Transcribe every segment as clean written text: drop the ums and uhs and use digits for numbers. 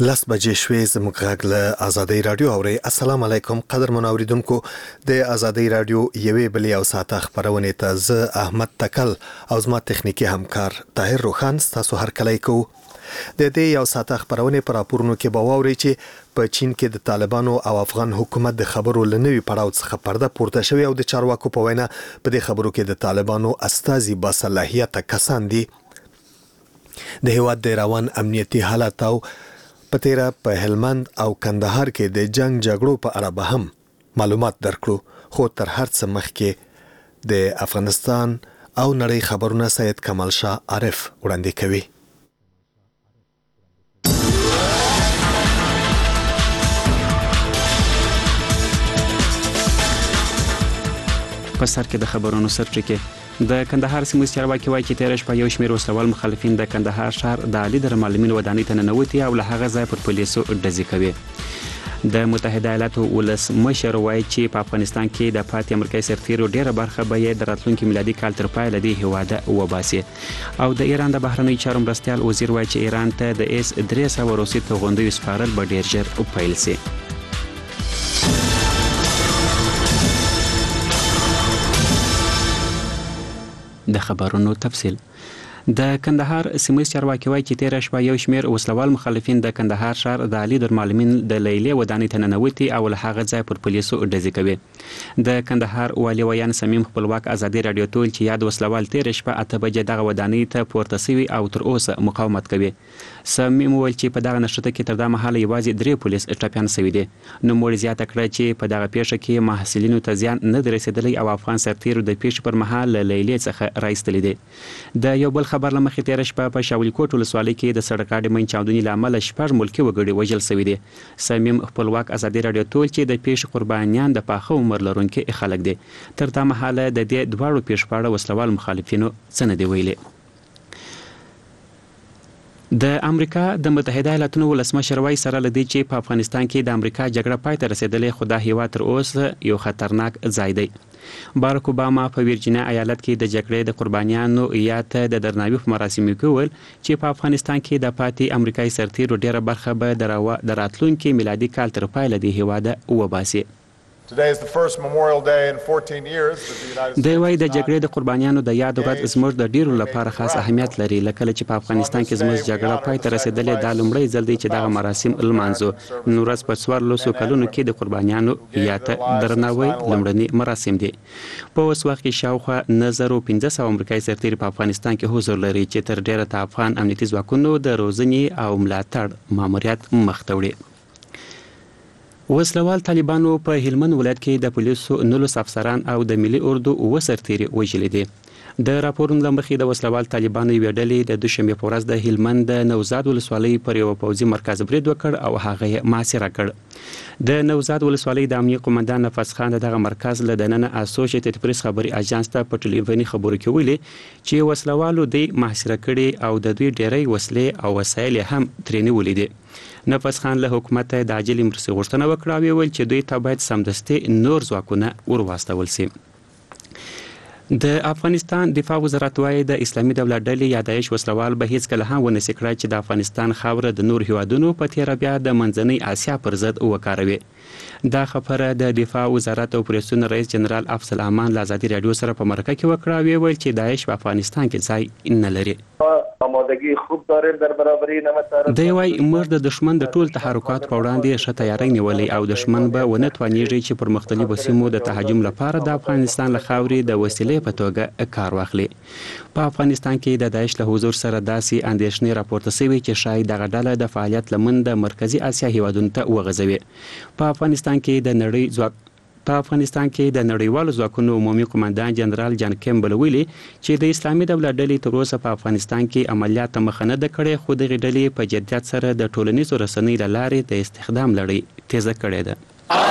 لس بجې شوې زموږ غږ له آزادۍ رادیو اورئ. السلام علیکم قدرمنو اوریدونکو. د آزادۍ رادیو یوې بلې او ساعته خبرونې ته زه احمد تکل او زما تخنیکی همکار طاهر روخان ستاسو هرکلی کوو. د دې یو ساعته خبرونې پر راپورونو کې به واورئ چې په چین کې د طالبانو او افغان حکومت د خبرو له نوي پړاو څخه پرده پورته شوې او د چارواکو په وینا په دې خبرو کې د طالبانو استازي باصلاحیته کسان دي. د هیواد د روان امنیتي حالت او په تیره په هلمند او کندهار کې د جنگ جګړو په اړه به هم معلومات درکړو. خو تر هر څه مخکې د افغانستان او نړۍ خبرونه سید کمال شاه عارف وړاندې کوي. په سر کې د خبرونو سرټکی د کندهار سیمې چارواکي وایي چې تیر شپه یو شمېر وسلوال مخالفین د کندهار ښار د علي در معلمین ودانۍ ته ننوتي او له هغه ځای پر پولیسو ډزې کوي. د متحده ایالاتو ولسمشر وایي چې په افغانستان کې د پاتې امریکایي سرتیرو ډیره برخه به یې د راتلونکي میلادي کال تر پایه له دې هیواده وباسي. او د ایران د بهرنیو چارو مرستیال وزیر وایي چې ایران ته د S-300 روسي توغندیو سپارل به ډیر ژر پیل شي. د خبرونو تفصیل. د کندهار سیمې چارواکي وایي چې تیر شپه یو شمېر وسلوال مخالفین د کندهار ښار د علي در معلمین د لیلې ودانۍ ته ننوتي او له هغه ځای پر پولیسو ډزې کوي. د کندهار والي ویان صمیم خپلواک ازادي رادیو ته ویل چې یاد وسلوال تیر شپه 8 بجې دغه ودانۍ ته پورته سوي او تر اوسه مقاومت کوي. صمیم ویل چې په دغه نښته کې تر دا مهاله یوازې 3 پولیس ټپیان شوي دي. نوموړي زیاته کړه چې په دغه پیښه کې محصلینو ته زیان نه دی رسېدلی او افغان سرتیرو د پیښې پر مهال له لیلې څخه راایستلي دي. د یو بل خبر له مخې تیر شپه په شاولي کوټ ولسوالۍ کې د سړک غاړې منځ چاودنې له امله 6 ملکي وګړي وژل شوي دي. صمیم خپلواک ازادي رادیو ته ویل چې د پیښې قربانیان د پاخه عمر لرونکي خلک دي. تر دا مهاله د دې دواړو پیښو په اړه وسلوال مخالفینو څه نه دي ویلي. د امریکا د متحده ایالاتونو ولسمشر وایي سره له دې چې په افغانستان کې د امریکا جګړه پای ته رسېدلې خو دا هیواد تر اوسه یو خطرناک ځای دی. باراک اوباما په ویرجینیا ایالت کې د جګړې د قربانیانو یاد ته د درناوي په مراسمو کې وویل چې په افغانستان کې د پاتې امریکایي سرتیرو ډیره برخه به د راتلونکي میلادي کال تر پایه د هیواده وباسي. Today is the first Memorial Day in 14 years that the United States. د وای د جګړې د قربانیانو د یاد ورځ زموږ د ډیرو لپاره خاص اهمیت لري. لکه چې په افغانستان کې زموږ جګړه پای ته رسیدلې دا لومړی ځل دی چې دغه مراسم لمانځو. نن ورځ په 14 کلونو کې د قربانیانو یاد ته درناوی لومړني مراسم دي. په اوس وخت کې شاوخوا 1500 امریکایي سرتیري په افغانستان کې حضور لري چې تر ډیره د افغان امنیتي ځواکونو د روزنې او ملاتړ ماموریت مخ ته وړي. وسلوال طالبانو په هلمند ولایت کې د پولیسو 19 افسران او د ملي اردو 9 سرتیري وژلي دي. د راپورونو له مخې د وسلوال طالبانو یوې ډلې د دوشنبې په ورځ د هلمند د نوزاد ولسوالۍ پر یو پوځي مرکز برید وکړ او هغه یې محاصره کړ. د نوزاد ولسوالۍ د امنیه قومندان نفس خان دغه مرکز له دننه اسوسییټډ پریس خبري اژانس ته په ټلویزیوني خبرو کې ویلي چې وسلوالو د محاصره کړي او د دوی ډېرې وسلې او وسایل هم ترې نیولې دي. نفس خان له حکومت د عاجلې مرستې غوښتنه وکړه او ویل چې دوی ته باید سمدستي نور ځواکونه ورواستول شي. د افغانستان دفاع وزارت وایي د اسلامي دولت ډلې یا داعش وسلوال به هیڅکله هم ونسي کړی چې د افغانستان خاوره د نور هیوادونو په تیره بیا د منځنۍ اسیا پر ضد وکاروي. دا خبره د دفاع وزارت او پولیسو رئیس جنرال افضل امان له آزادي رادیو سره په مرکه کې وکړه او ویل چې داعش په افغانستان کې ځای نه لري. آمادگی خوب داریم در برابری نمطار. دی وای موږ د دشمن د ټول تحرکات په وړاندې ښه تیاری نیولې او دشمن به ونه توانیږي چې پر مختلفو سیمو د تهاجم لپاره د افغانستان له خاورې د وسیلې په توګه کار واخلي. په افغانستان کې د داعش له حضور سره داسې اندېښنې راپورته شوي چې شاید دغه ډله د فعالیت لمن د مرکزی اسیا هیوادونو ته وغځوي. په افغانستان کې د نړیوالو ځواکونو عمومي قومندان جنرال جان کیمبل ویلي چې د اسلامي دولت ډلې تر اوسه په افغانستان کې عملیات مخه نه ده کړې خو دغه ډلې په جدیت سره د ټولنیزو رسنیو له لارې د استخدام لړۍ تیزه کړې ده.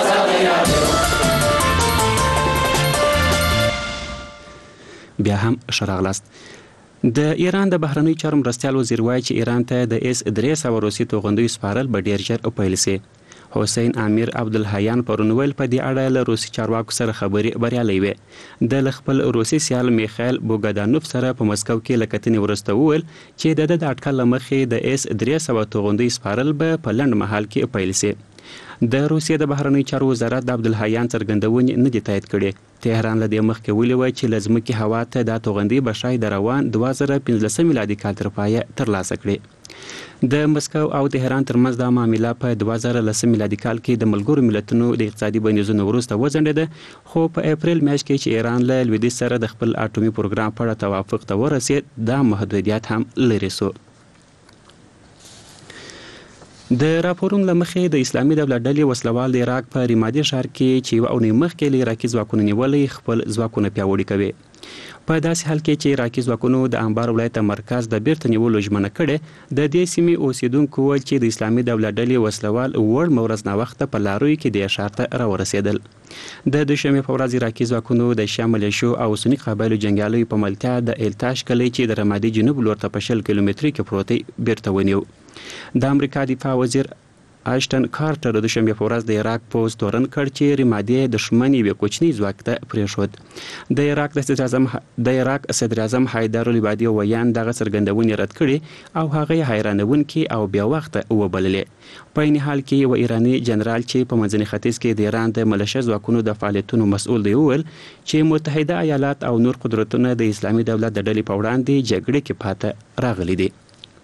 بیا هم شراغلاست. د ایران د بهرنیو چارو مرستیال وزیر وایي چې ایران ته د S-300 روسي توغندیو سپارل به ډیر ژر پیل شي. حسین امیر عبدالحیان پرون ویل په دې اړه له روسي چارواکو سره خبرې بریالۍ وې. د خپل روسي سیال میخایل بوګدانوف سره په مسکو کې لکتنې ورسته وویل چې د اټکل مخې د S-300 توغندۍ سپارل به په لنډ مهال کې پیل شي. د روسیې د بهرنی چارو وزارت د عبدالحیان څرګندونې نه دي تایید کړي. تهران له دې مخکې ویلي و چې له ځمکې هوا ته دا توغندۍ به شاید د روان 2015 میلادي کال تر پایه ترلاسه کړي. د مسکو او تهران ترمنځ دا معامله په 2010 میلادي کال کې د ملګرو ملتونو د اقتصادي بندیزونو وروسته وځنډېده، خو په اپریل میاشت کې چې ایران له لویدیځ سره د خپل اټومي پروګرام په اړه توافق ته ورسېد، دا محدودیت هم لرې شو. د راپورونو له مخې د اسلامي دولت ډلې وسلوال د عراق په ریمادي ښار کې چې یوه اونۍ مخکې له عراقي ځواکونو نیولې خپل ځواکونه پیاوړي کوي. په داسې حال کې چې عراقي ځواکونو د انبار ولایت مرکز د بیرته نیولو ژمنه کړې، د دې سیمې اوسیدونکو وویل چې د اسلامي دولت ډلې وسلوال وړ ورځ ناوخته په لاروي کې د ښار ته راورسېدل. د دوشنبې په ورځ عراقي ځواکونو د شام ملیشو او سني قبایلو جنګیالیو په ملتیا د التاش کلی چې د رمادي جنوب لور ته په 60 کیلومتري کې پروت دی بیرته ونیو. د امریکا دفاع وزیر اشتن کارټر د دوشنبې په ورځ د عراق پوځ تورن کړ چې ریمادي دښمن یوه کوچنی ځواک ته پرېښود. د عراق صدر اعظم حیدر العبادي ویان دغه څرګندونې رد کړي او هغه یې حیرانونکي او بیا وخته وبللې. په عین حال کې یو ایراني جنرال چې په منځني ختیځ کې د ایران د ملیشه ځواکونو د فعالیتونو مسؤل دی وویل چې متحده ایالات او نور قدرتونه د اسلامي دولت د ډلې په وړاندې جګړې کې پاتې راغلي دي.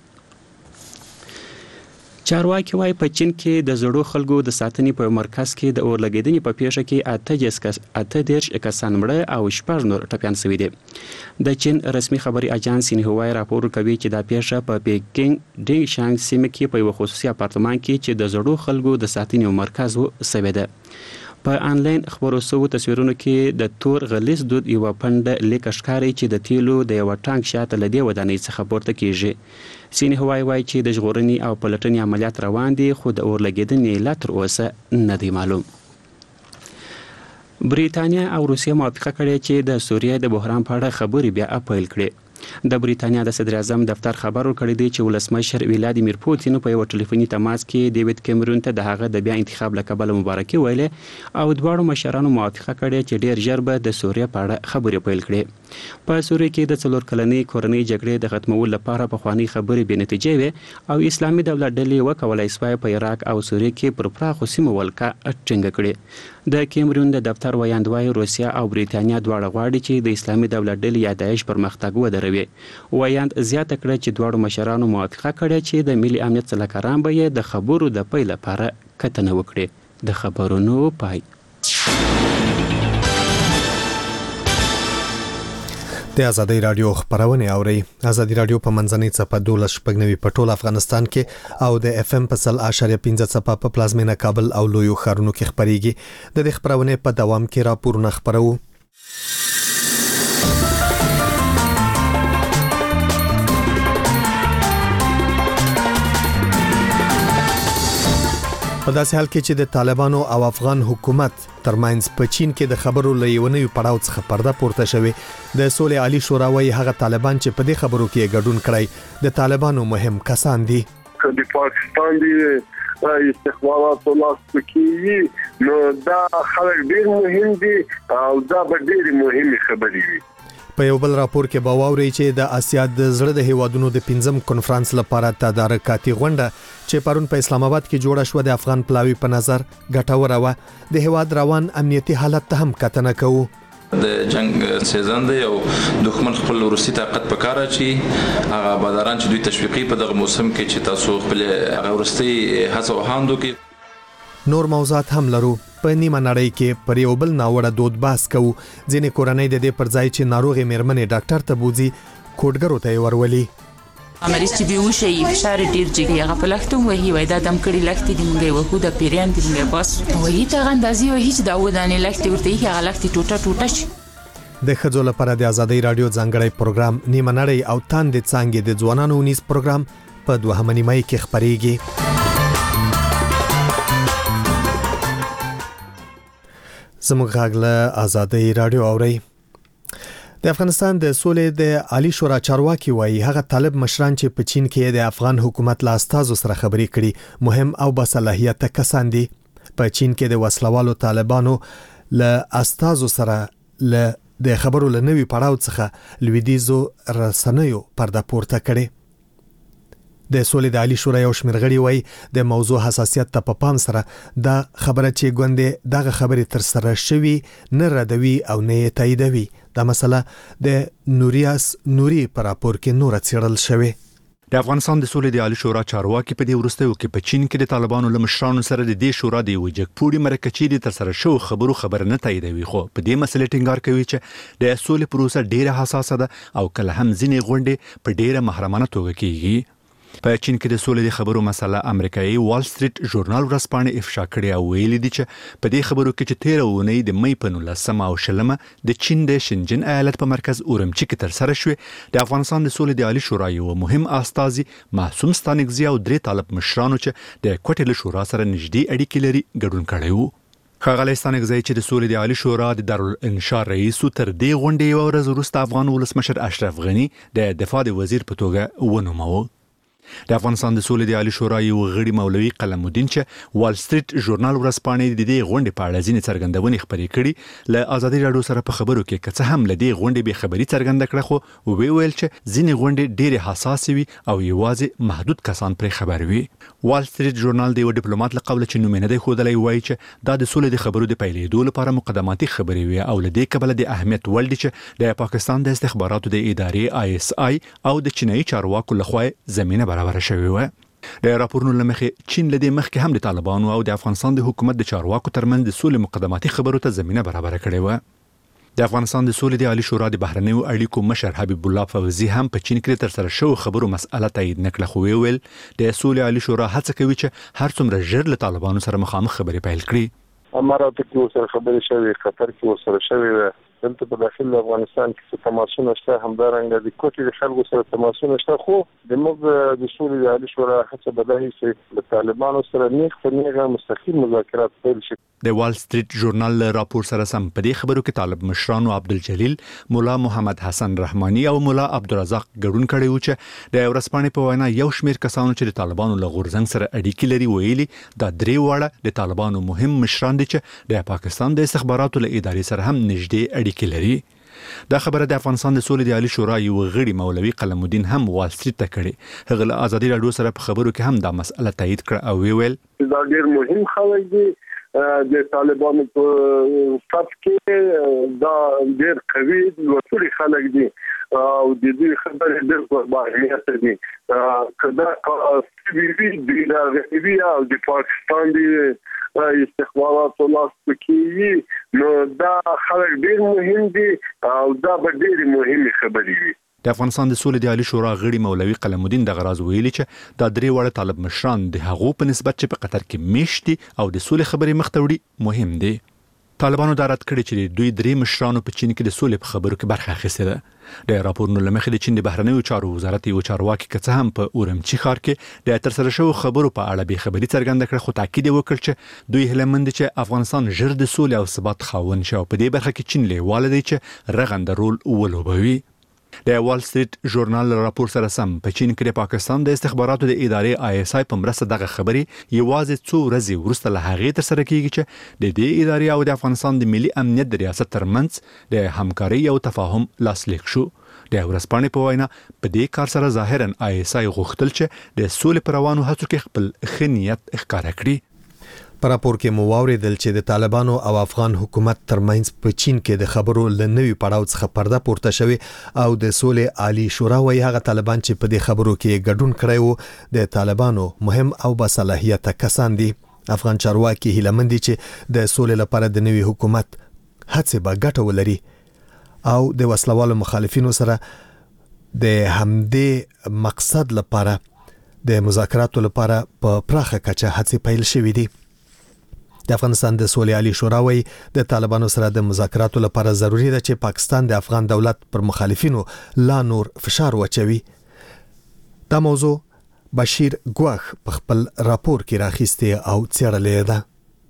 چارواکي وايي په چین کې د زړو خلکو د ساتنې په مرکز کې د اور لګیدنې په پیښه کې 18 کسان مړه او 6 نور ټپیان شوي دي. د چین رسمي خبري اژانس سینهوا راپور کوي چې دا پیښه په پیکینګ ډینګ شانګ سیمه کې په یو خصوصي اپارتمان کې چې د زړو خلکو د ساتنې مرکز وسوي ده. په آنلاین خبرو شوو تصویرونو کې د تور غلیظ دود یو پنده لیک ښکاري چې د تیلو د یو ټانک شاته لدی ودانۍ څخه پورته کیږي. سینهوا وايي چې د ژغورنې او پلټنې عملیات روان دي، خو د اور لګیدنې لا تر اوسه نه دی معلوم. بریتانیا او روسیه موافقه کړې چې د سوریې د بحران په اړه خبرې بیا پیل کړي. د بریتانیا د صدر اعظم دفتر خبر ورکړی دی چې ولسمشر ولادیمیر پوتین په یو ټلیفوني تماس کې ډیوډ کیمرون ته د هغه د بیا انتخاب له کبله مبارکي ویلې او دواړو مشرانو موافقه کړې چې ډیر ژر به د سوریې په اړه خبرې پیل کړي. په سوریې کې د 4 کلنۍ کورنۍ جګړې د ختمولو لپاره پخوانۍ خبرې بې نتیجې وې او اسلامي دولت ډلې وکولای شوای په عراق او سوریې کې پر پراخو سیمو ولکه ټینګه کړي. د کیمرون د دفتر ویاندوی روسیا او بریتانیا دواړه غواړي چې د اسلامي دولت ډلې یا داعش پرمختګ ودروي. ویاند زیاته کړه چې دواړو مشرانو موافقه کړې چې د ملي امنیت سلاکاران به یې د خبرو د پیل لپاره کتنه وکړي. د خبرونو پای. د ازادي رادیو خبرونه اوري. ازادي رادیو په منځنۍ صفه 12 په ټول افغانستان کې او د FM په 100.15 صفه په پلازمینه کابل او لویو ښارونو کې خبريږي. د خبرونه په دوام کې راپورونه خبرو. په داسې حال کې چې د طالبانو او افغان حکومت ترمنځ په چین کې د خبرو لیونیو پړاو څخه پرده پورته شوه، د سولې عالی شورا وايي هغه طالبان چې په دې خبرو کې ګډون کړی د طالبانو مهم کسان دي. د پاکستان دی استخبارات لاس پکې نو دا خلک ډېر مهم دي او دا به ډېر مهمه خبرې وي. په یو بل راپور کې باوري چې د آسیا د زړه د هیوادونو د 5م کنفرانس لپاره تدارکاتي غونډه چې پرون په اسلام آباد کې جوړه شو د افغان پلاوی په نظر ګټوره و. د هیواد روان امنیتي حالت ته هم کتنه کوو. د جنگ سیزن دی او دښمن خپل روسي طاقت په کار اچي، هغه بادران چې دوی تشویقي په دغه موسم کې چې تاسو خپل هغه ورستي هڅه وهاندو کې نور موضوعات هم لرو. په نیمه نړۍ کې پر یو بل ناوړه دود باس کوو. ځینې کورنۍ د دې پر ځای چې ناروغي میرمنې ډاکټر ته بوزي کوډګرو ته ورولي. مریض چې بیوشه یې فشار ډیر جګي هغه په لختم وهي وای دا دم کړي لختي دی موږ وکړو د پیریان دی موږ پاس وایي ته غندازي وهي چې دا ودانې لختي ورته یې هغه لختي ټوټه شي. د خځو لپاره د ازادي رادیو ځانګړی پروګرام نیمه نړۍ او تاند څنګه د ځوانانو ونیس پروګرام په 2 مې کې خبريږي. زموږ غاغله ازادي رادیو اوري. د افغانستان د سولې د عالی شورا چارواکي وایي هغه طالب مشران چې په چین کې د افغان حکومت له استازو سره خبرې کړي مهم او باصلاحیت کسان دي. په چین کې د وسلوالو طالبانو له استازو سره له د خبرو له نوي پړاو څخه لویدیزو رسنیو پرده پورته کړي. د سولې د عالی شورا یو شمېر غړي وایي د موضوع حساسیت ته په پام سره دا خبره چې ګوندې دغه خبرې تر سره شوي نه ردوي او نه تاییدوي. دا مسله د نوریاس نوري پر راپور کې نور څېړل شوی. د افغانستان د سولې د عالی شورا چارواکي په دې وروستیو کې په چین کې د طالبانو له مشرانو سره د دې شورا د وجګ پوری مرکچې د تر سره شو خبر نه تاییدوي، خو په دې مسلې ټینګار کوي چې د سولې پروسه ډیره حساسه ده او کله هم ځینې غونډې په ډیره محرمانه توګه کیږي. په چین کې د سولې د خبرو مسله امریکایي وال سټریټ ژورنال ورځپاڼه افشا کړې او ویلي دي چې په دې خبرو کې چې 13 اونۍ د مې په 19 او 20 د چین د شنجن ایالت په مرکز اورمچی کې تر سره شوې. د افغانستان د سولې د عالی شورا یو مهم استازي معصوم ستانکزی او درې طالب مشرانو چې د کوټې له شورا سره نږدې اړیکې لري ګډون کړی وو. ښاغلی ستانکزی چې د سولې د عالی شورا د دارالانشار رئیس تر دې غونډې یو ورځ وروسته افغان ولسمشر اشرف غنی د دفاع د وزیر په توګه ونوموه. د افغانستان د سولې د عالی شورا یو غړي مولوي قلم الدین چې وال سټریټ ژورنال ورځپاڼې د دې غونډې په اړه ځینې څرګندونې خبرې کړي له آزادي راډیو سره په خبرو کې که هم له دې غونډې به خبري څرګنده کړه، خو ویل چې ځینې غونډې ډېرې حساسې وي او یوازې محدود کسان پرې خبر وي. وال سټریټ ژورنال د یو ډیپلوماټ له قوله چې نوم نه دی ښودلی وایي چې دا د سولې د خبرو د پیلېدو لپاره مقدماتي خبرې وي او له دې کبله د اهمیت وړ دي چې د پاکستان د استخباراتو د ادارې ISI او د چینایي چارواکو لخوا زمينه برابر شوې و. د راپورونو لمخې چین لدې مخکې هم د طالبانو او د افغانستان د حکومت د چارواکو ترمنځ د سولې مقدماتي خبرو ته زمينه برابر کړې و. د افغانستان د سولې د عالی شورا د بهرنیو اړیکو مشر حبیب الله فوزي هم په چین کې تر سره شو خبرو مسأله تایید نکړه، خو ویل د سولې عالی شورا هڅه کوي چې هر څومره ژر له طالبانو سره مخامخ خبرې پیل کړي. امارات کې سره خبرې شوې، قطر کې سره شوې، دلته په داخل افغانستان کې تماسونه شته، همدارنګه د کوټې د خلکو سره تماسونه شته، خو د موږ د سولې د عالی شورا هڅه بدایي چې د طالبانو سره نیغ په نیغه مستقیم مذاکرات پیل شي. د وال سټریټ ژورنال راپور سره سم په دې خبرو کې طالب مشرانو عبدالجلیل، مولا محمد حسن رحماني او مولا عبدالرزاق ګډون کړي و چې د ورځپاڼې په وینا یو شمېر کسانو چې د طالبانو له غورځنګ سره اړیکې لري ویلي دا درې واړه د طالبانو مهم مشران دي چې د پاکستان د استخباراتو له ادارې سره هم نږدې اړیکې لري. دا خبره د افغانستان د سولې د عالی شورا یو غړي مولوي قلم الدین هم وال سټریټ ته کړي. هغه له آزادي راډیو سره په خبرو کې هم دا مسأله تایید کړه او ویل دا ډېر مهم خبره دی. د طالبانو په صف کې دا ډېر قوي وسوري خلک دي او د دې خبرې ډېر بااهمیت دي. کدا سیوی د غوی او د پاکستان دی استخبارات لاس پکې نو دا خبر ډېر مهم دي او دا به ډېر مهمه خبرې وي. د افغانستان د سولې د عالی شورا غړي مولوي قلم الدین د غراز ویلي چې دا درې وړه طالب مشران د هغو په نسبت چې په قطر کې میشتي او د سولې خبرې مختوړي مهم دي. طالبانو دا رد کړی چې دوی درې مشرانو په چین کې د سولې په خبرو کې برخه اخیسته ده. د راپورونو لمخې د چین د بهرنیو چارو وزارت یو چارواکي که هم په اورمچی ښار کې د تر سره شو خبرو په اړه به خبري څرګنده کړه، خو تاکید وکړ چې دوی هلمند چې افغانستان ژر د سولې او ثبات خاوند شي او په دې برخه کې چین لیواله دی چې رغنده رول ولوبوي. د وال سټریټ ژورنال راپور سره سم په چین کې د پاکستان د استخباراتو د ادارې ISI په مرسته دغه خبرې یوازې څو ورځې وروسته له هغې تر سره کیږي چې د دې ادارې او د افغانستان د ملي امنیت د ریاست ترمنځ د همکارۍ او تفاهم لاسلیک شو. د ورځپاڼې په وینا په دې کار سره ظاهرا ISI غوښتل چې د سولې پر روانو هڅو کې خپل ښه نیت ښکاره کړي. په راپور کې مو واوریدل چې د طالبانو او افغان حکومت ترمنځ په چین کې د خبرو له نوي پړاو څخه پرده پورته شوی او د سولې عالی شورا وايي هغه طالبان چې په دې خبرو کې ګډون کړی وو د طالبانو مهم او باصلاحیت کسان دي. افغان چارواکي هیلمند دي چې د سولې لپاره د نوي حکومت هڅې به ګټه ولري او د وسلوالو مخالفینو سره د همدې مقصد لپاره د مذاکراتو لپاره په پراخه کچه هڅې پیل شوې دي. د افغانستان د سولې عالی شورا وايي د طالبانو سره د مذاکراتو لپاره ضروری ده چې پاکستان د افغان دولت پر مخالفینو لا نور فشار واچوي. دا موضوع بشیر ګواخ په خپل راپور کې راخیسته او څېړلې ده.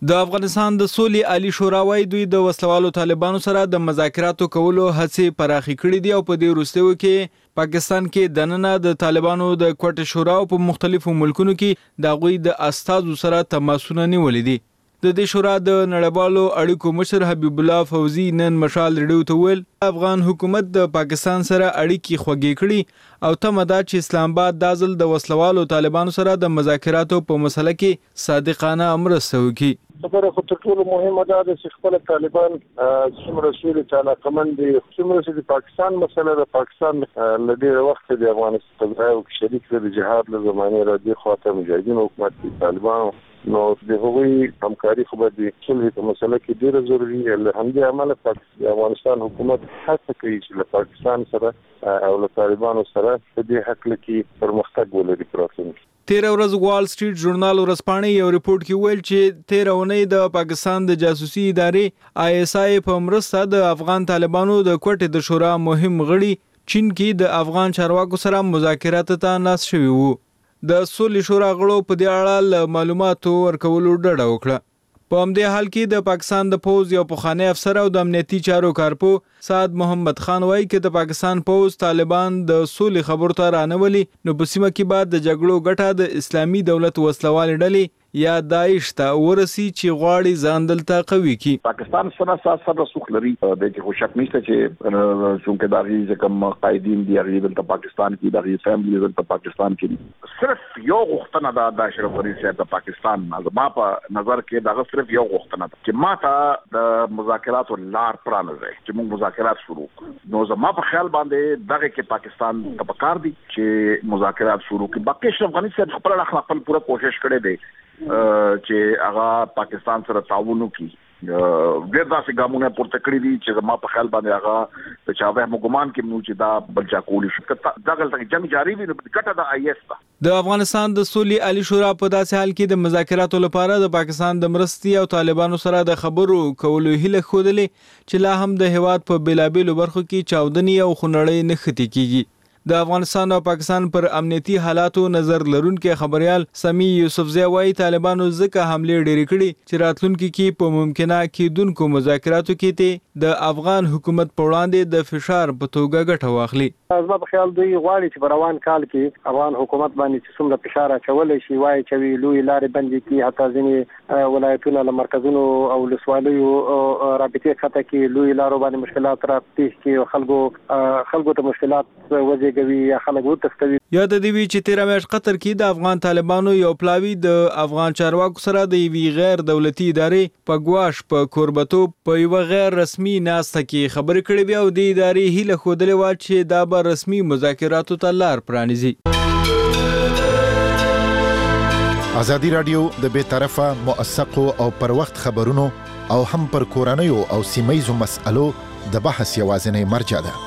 د افغانستان د سولې عالی شورا وايي دوی د وسلوالو طالبانو سره د مذاکراتو کولو هڅې پراخې کړې دي او په دې وروستیو کې پاکستان کې دننه د طالبانو د کوټ شورا په مختلفو ملکونو کې د غوي د استادو سره تماسونه نیولې دي. د دې شورا د نړیوالو اړیکو مشر حبیب الله فوزي نن مشال ریډیو ته ویل افغان حکومت د پاکستان سره اړیکې خوږې کړي او تمه ده چې اسلام آباد د ځل د وسلوالو طالبانو سره د مذاکراتو په مسله کې صادقانه مرسته وکړي. خبره خو تر ټولو مهمه ده چې خپل طالبان څومره سولې ته علاقمند دي، څومره چې د پاکستان مسله د پاکستان له ډېره وخته د افغانستان په شریک د جهاد له زمانې راځي خاطر مجاهدین حکومت د طالبان نو د هغوی همکاري خو به د صلح په مسله کې ډېره ضروري له همدې امله د افغانستان حکومت هڅه کوي چې له پاکستان سره او له طالبانو سره په دې حق کې پرمختګ ولري پراتونکي. 13 ورځ وال سټریټ ژورنال ورځپاڼې یو ریپورت کې ویل چې 13 اونۍ د پاکستان د جاسوسي ادارې ISI په مرسته د افغان طالبانو د کوټې د شورا مهم غړي چین کې د افغان چارواکو سره مذاکرات ته ناس شوي وو. د سولې شورا غړو په دې اړه معلوماتو ورکولو ډډه وکړه. په همدې حال کې د پاکستان د پوز یو پخوانی افسر او د امنیتي چارو کارپو سعد محمد خان وایي چې د پاکستان پوز طالبان د سولې خبرو ته رانولي نو په سیمه کې بعد د جګړو ګټه د اسلامي دولت وسلوال ډلې یا داعش ته ورسي چې غواړي ځان دلته قوي کړي. پاکستان سره سره سوخ لري د چې خوشک نشته چې څنګه دغه کوم قائدین دی هغه دلته پاکستان کې دغه فیملی دلته پاکستان کې صرف یو غوښتنه د اشرف غنی صاحب د پاکستان ما په نظر کې دغه صرف یو غوښتنه ده چې ما ته د مذاکراتو لار پرانځي چې موږ مذاکرات شروع نو زما په خیال باندې دغه کې پاکستان ته پکار دي چې مذاکرات شروع کړي. باقي اشرف غنی صاحب خپل پوره کوشش کړی دی چې هغه پاکستان سره تعاون وکړي. ډېر داسې ګامونه پورته کړی دي چې ما په خیال باندې هغه د چاوه مګمان کې نو چې دا بلچا کولی شي دغه تک جنگ جاری وي نو ګټه د IS ده. د افغانستان د سولې عالی شورا په داسې حال کې د مذاکراتو لپاره د پاکستان د مرستي او طالبانو سره د خبرو کولو هیله خوده چې لا هم د هواد په بیلابیلو برخو کې چاودنی او خنړې نه ختي کیږي. د افغانستان او پاکستان پر امنیتي حالاتو نظر لرونکي خبريال سمي یوسفزی وايي طالبانو ځکه حمله ډېری کړي چې راتلونکي کې په ممکنه کېدونکو مذاکراتو کې ته د افغان حکومت په وړاندې د فشار په توګه ګټه واخلي. زما په خیال دوی غواړي چې په روان کال کې افغان حکومت باندې چې څومره فشار اچول شي وایي چې لوی لارې بندي کی حتی ځینې ولایتونو له مرکزونو او لسوالیو رابطې خطه کې لوی لارو باندې مشکلات راپېښ کې خلکو ته مشکلات وځي یا خلک وتښتوي. یا د دې وی چې 13 میاشت قطر کې د افغان طالبانو یو پلاوی د افغان چارواکو سره د وی غیر دولتي ادارې په ګواش په کوربتو په یو غیر رسمي ناسته کې خبرې کړې بیا او د ادارې هیله خودلې و چې دا به رسمي مذاکراتو ته لار پرانیزي. ازادي رادیو د بې طرفه موثقو او پر وخت خبرونو او هم پر کورنیو او سیمایي مسألو د بحث یوازینی مرجع ده.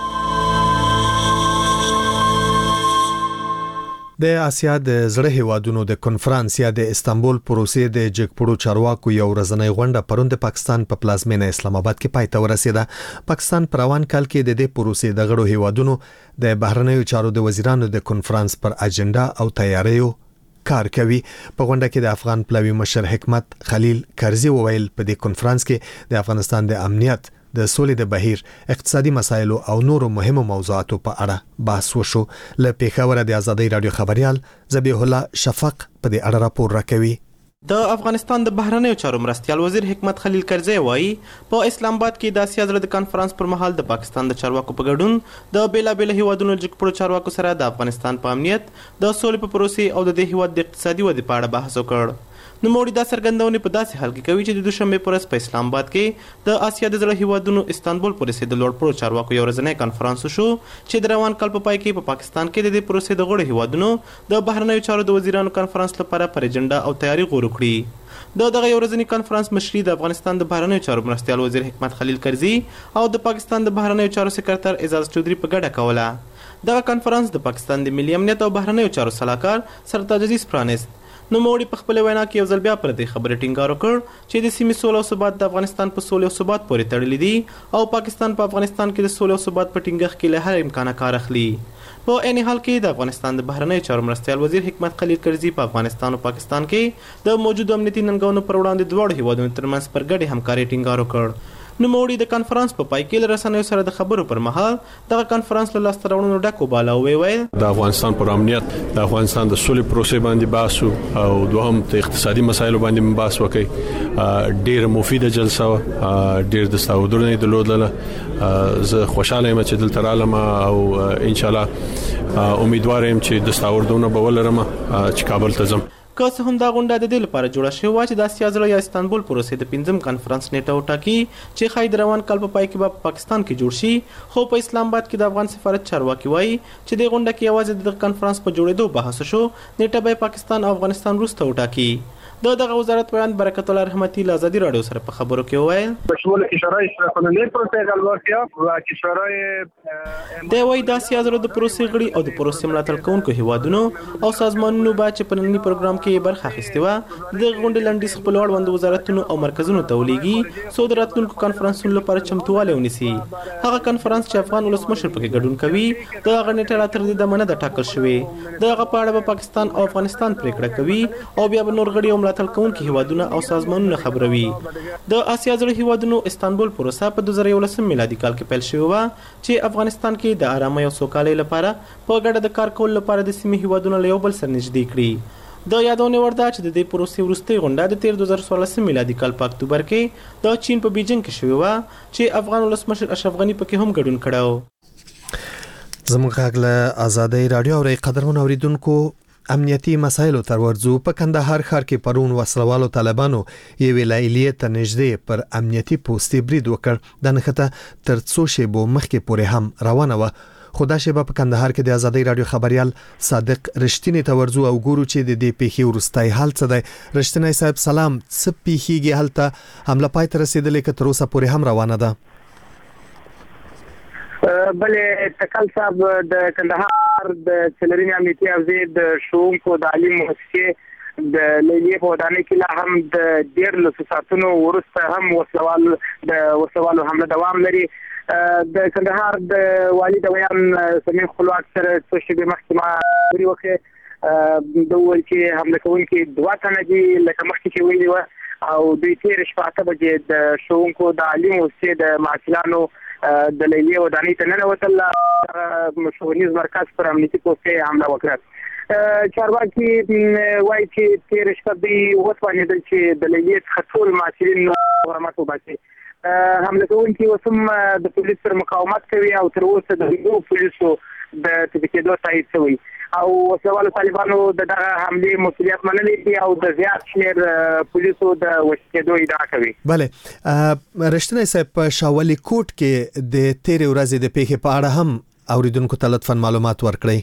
د آسیا د زړه هیوادونو د کنفرانس یا د استانبول پروسې د جګپړو چارواکو یو ورځنۍ غونډه پرون د پاکستان په پلازمینه اسلام آباد کې پای ته ورسېده. پاکستان پر روان کال کې د دې پروسې د غړو هیوادونو د بهرنیو چارو د وزیرانو د کنفرانس پر اجنډا او تیاریو کار کوي. په غونډه کې د افغان پلاوی مشر حکمت خلیل کرزي وویل په دې کنفرانس کې د افغانستان د امنیت د سولې د بهیر اقتصادي مسایلو او نورو مهمو موضوعاتو په اړه بحث وشو. له پیښور د ازادۍ رادیو خبريال ذبیح الله شفق په دې اړه راپور راکوي. د افغانستان د بهرنیو چارو مرستیال وزیر حکمت خلیل کرزي وایي په اسلام آباد کې د آسیا زړه د کانفرنس پر مهال د پاکستان د چارواکو په ګډون د بیلابیل هیوادونو جګپړو چارواکو سره د افغانستان په امنیت د سولې په پروسې او د دې هیواد د اقتصادي ودې په اړه بحث وکړ. نو موړي دا څرګندونه په داسې حال کې کوي چې د دوشنبه پر ورځ په اسلام آباد کې د آسیا د زړه هیوادونو استانبول پروسې د لوړ چارواکو یو ورځنی کانفرنس شو چې د روان کال په پای کې په پاکستان کې د دې پروسې د غړو هیوادونو د بهرنیو چارو د وزیرانو کانفرنس لپاره پر اجنډا او تیاری غوړ کړی. دغه یو ورځنی کانفرنس مشري د افغانستان د بهرنیو چارو مرستیال وزیر حکمت خلیل کرزي او د پاکستان د بهرنیو چارو سکرټر اعزاز چودري په ګډه کوله. دغه کانفرنس د پاکستان د ملي امنیت او بهرنیو چارو صلاحکار سرتاج عزیز پرانست. نو موړي په خپل وینا کې یو ځل بیا پر دې خبرې ټینګار وکړ چې د سیمې سوله او ثبات د افغانستان په سوله او ثبات پورې تړلي دي او پاکستان په افغانستان کې د سوله او ثبات په ټینګښت کې له هر امکانه کار اخلي. په عین حال کې د افغانستان د بهرنی چارو مرستیال وزیر حکمت خلیل کرزي په افغانستان او پاکستان کې د موجودو امنیتي ننګونو پر وړاندې دواړو هیوادونو ترمنځ پر ګډې همکارۍ ټینګار وکړ. نوموړي د کانفرنس په پای کې له رسنیو سره د خبرو پر مهال دغه کانفرنس له لاسته راوړنو ډک وباله او ویل د افغانستان پر امنیت د افغانستان د سولې پروسې باندې بحث او دوهم د اقتصادي مسایلو باندې بحث وکړي. ډېر مفیده جلسه ډېر دستاودونه درلودله. زه خوشاله یم چې دلته رالم او ان شاء الله امیدوار یم چې دستاودونه به ولرم چې کابل ته ځم. که څه هم دا غونډه د دې لپاره جوړه شوې وه چې د اسیا زړه یا استانبول پروسې د 5م کانفرنس نیټه وټاکي چې ښایي د روان کال په پای کې به پاکستان کې جوړ شي، خو په اسلام آباد کې د افغان سفارت چارواکي وایي چې د غونډه کې یوازې د کانفرنس په جوړېدو بحث شو، نیټه به پاکستان او افغانستان وروسته وټاکي. دغه وزارت بیان برکت الله رحمتي له آزادي راډیو سره په خبرو کې وویل دی وایي د اسیا زړه د پروسې غړي او د پروسې ملاتړ کوونکو هیوادونو او سازمانونو به چې په ننني پروګرام کې برخه اخیستې وه د غونډې لنډیز خپلو اړوندو وزارتونو او مرکزونو ته ولېږي څو د راتلونکو کنفرانسونو لپاره چمتووالی ونیسي. هغه کنفرانس چې افغان ولسمشر پکې ګډون کوي د هغه نیټه لا تر دې دمه نه ده ټاکل شوې. د هغه په اړه به پاکستان او افغانستان پرېکړه کوي او بیا به نور غړي او ملاتړ کوونکي هیوادونه او سازمانونه خبروي. د اسیا زړه هیوادونو استانبول پروسه په 2011 میلادي کال کې پیل شوې وه چې افغانستان کې د آرامۍ او سوکالۍ لپاره په ګډه د کار کولو لپاره د سیمې هیوادونه له یو بل سره نږدې کړي. د یادونې وړ ده چې د دې پروسې وروستۍ غونډه د 2014 میلادي کال په اکتوبر کې د چین په بیجینګ کې شوې وه چې افغان ولسمشر اشرف غني پکې هم ګډون کړی. زموږ غږ له آزادۍ راډیو او قدرمن اوریدونکو امنیتي مسایلو تر ورځو په کندهار ښار کې پرون وسلوالو طالبانو یوې لایلیې ته نږدې پر امنیتي پوستې برید وکړ. د نښته تر څو شیبو مخکې پورې هم روانه وه، خو دا شیبه په کندهار کې د آزادۍ راډیو خبريال صادق رښتینی ته ورځو او ګورو چې د دې پیښې وروستۍ حال څه دی. رښتینی صاحب سلام، څه پیښیږي هلته؟ حمله پای ته رسیدلې که تر اوسه پورې هم روانه ده؟ بلې تکل صاحب د کندهار د څلورمې امنیتي حوزې د ښوونکو د تعلیم مؤسسې د لیلیې په ودانۍ کې لا هم د 14 ساعتونو وروسته هم وسلوالو حمله دوام لري. د کندهار د والي د بیان سمین خپلواک سره څو شېبې مخکې ما خبرې وکړې، د وویل چې حمله کوونکي 2 تنه دي لکه مخکې چې ویلي وه او دوی تېرې شپه 8 بجې د ښوونکو د تعلیم مؤسسې د محصلانو د لیلیې ودانۍ ته ننوتل، ښوونیز مرکز پر امنیتي پوستې حمله وکړه. چارواکي وایي چې تېره شپه دوی وتوانېدل چې د لیلیې څخه ټول محصلین غرامت وباسي. حمله کوونکي اوس هم د پولیس سره مقاومت کوي او تر اوسه د دوه پولیسو د تبعید کېدو تایید شوی او وسلوالو طالبانو دغه حملې مسؤلیت منلی دی او د زیات شمېر پولیسو د وژل کېدو ادعا کوي. بله رښتینی صاحب، په شاولي کوټ کې د تېرې ورځې د پیښې په اړه هم اوریدونکو ته لطفاً معلومات ورکړئ.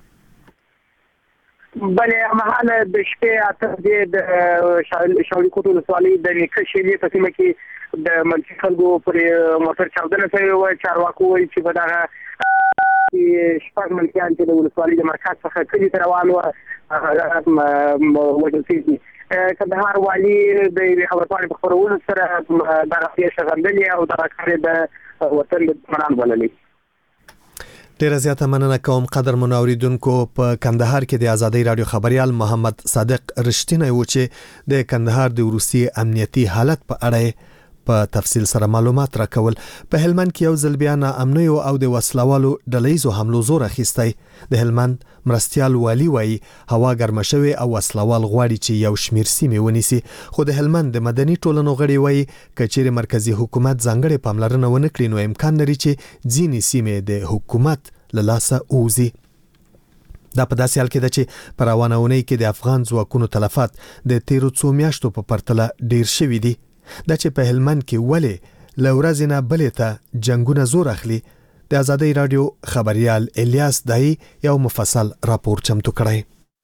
بلې هماهاله د شپې 8 بجې د شاولي کوټ ولسوالۍ د نیکه شیلې په سیمه کې د منفي خلکو پرې موټر چاودنه شوې وه. چارواکو وایي چې په دغه شپږ ملکیان چې د ولسوالۍ د مرکز څخه کلي ته روان وه هغه وژل شوي دي. کندهار والي د یوې خبرپاڼې په خپرولو سره دغه پیښه غندلې او دغه کار یې د وطن د دښمنان بللی. ډیره زیاته مننه کوم قدرمن اوریدونکو. په کندهار کې د آزادۍ راډیو خبريال محمد صادق رښتینی و چې د کندهار د وروستي امنیتي حالت په اړه په تفصیل سره معلومات راکول. په هلمند کې یو ځل بیا ناامنیو او د وسلوالو ډلهیزو حملو زور اخیستی. د هلمند مرستیال والی وایي هوا ګرمه شوې او وسلوال غواړي چې یو شمیر سیمې ونیسي، خو د هلمند د مدني ټولنو غړي وایي که چیرې مرکزی حکومت ځانګړې پاملرنه ونه کړي نو امکان لري چې ځینې سیمې د حکومت له لاسه ووځي. دا په داسې حال کې ده چې په روانه اونۍ کې د افغان ځواکونو تلفات د تیرو څو میاشتو په پرتله ډیر شوي دي. دا چې په هلمند کې ولې له ورځې نه بلې ته جنګونه زور اخلي، د آزادۍ راډیو خبريال الیاس دای یو مفصل راپور چمتو کړی.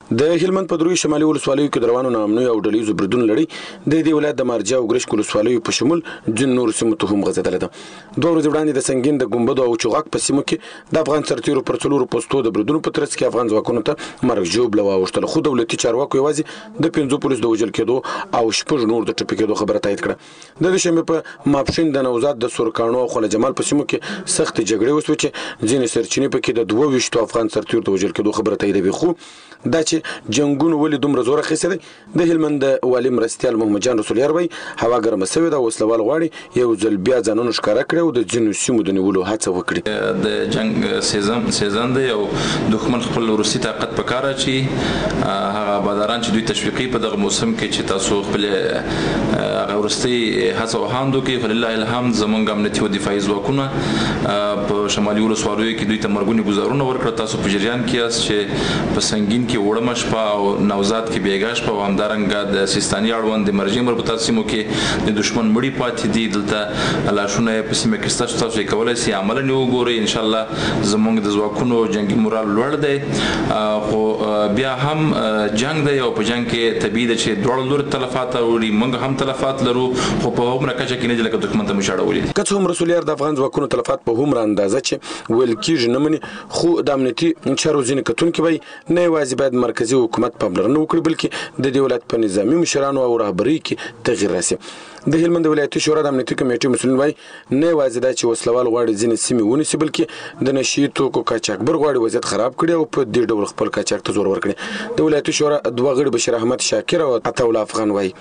د هلمند په دروي شمالي ولسوالیو کې دروانو نامنوي او ډلېزو بریدونه لري د دې ولایت د مارجه او ګرشک ولسوالیو په شمول جن نور سیمو ته هم غځېدلې ده. 2 ورځې وړاندې د سنگین د ګمبد او چوغاک په سیمو کې د افغان سرتیرو پر څلورو پوسټو د بریدونو په ترڅ کې افغان ځواکونو ته مرګ ژوبله واوښتله، خو دولتي چارواکو یوازې د 5 پولیسو د وژل کېدو او 6 نور د ټپي کېدو خبره تایید کړه. د دوشنبه په ماپښین د نوزاد د سورکانو او خله جمال په سیمو کې سخت جګړې وسوې چې ځینې سرچینې پکې د 22 افغان سرتیرو د وژل کېدو خبره تاییدوي. خو دا چې جنگونو ولې دومره زور اخیستی دی، د هلمند والي مرستیال محمد جان رسولیار وایي هوا ګرمه سوې ده، وسلوال غواړي یو ځل بیا ځانونه ښکاره کړي او د ځینو سیمو د نیولو هڅه وکړي. د جنگ سیزن دی او دښمن خپل وروستي طاقت په کار اچي. هغه باداران چې دوی تشویقي په دغه موسم کې چې تاسو خپل هغه وروستي هڅه وهاندو کې فلله الحمد زمونږ امنیتي او دفاعي ځواکونه په شمالي ولسوالیو کې دوی ته مرګوني ګزارونه ورکړه. تاسو په جریان کې یاست چې په سنگین کې وړمه شپه او نوزاد کې بیګا شپه او همدارنګه د سیستاني اړوند د مرجع مربوطه سیمو کې د دشمن مړی پاتې دي. دلته لاشونه په سیمه کې تاسو کولای شئ عمل نه وګورئ. ان شاء الله زموږ د ځواکونو جنگي مورال لوړ دی، خو بیا هم جنگ دی او په جنگ کې طبيعي ده چې دوړ لور تلفات وړي، موږ هم تلفات لرو، خو په هغه کچه کې نه لکه دښمن ته مشاړولې. که څه هم رسولیار د افغان ځواکونو تلفات په هومره اندازه چې ویل کېږي نه مني، خو د امنیتي چارو ځینې کتونکي وایي نه یوازې باید مرکزي حکومت پاملرنه وکړي بلکې د دې ولایت په نظامي مشرانو او رهبرۍ کې تغییر راسي. د هلمند ولایتي شورا د امنیتي کمیټې مسؤلین وایي نه یوازې دا چې وسلوال غواړي ځینې سیمې ونیسي بلکې د نشي توکو قاچاقبر غواړي وضعیت خراب کړي او په دې ډول خپل قاچاق ته زور ورکړي. د ولایتي شورا 2 غړي بشیر احمد شاکر او عطاالله افغان وایي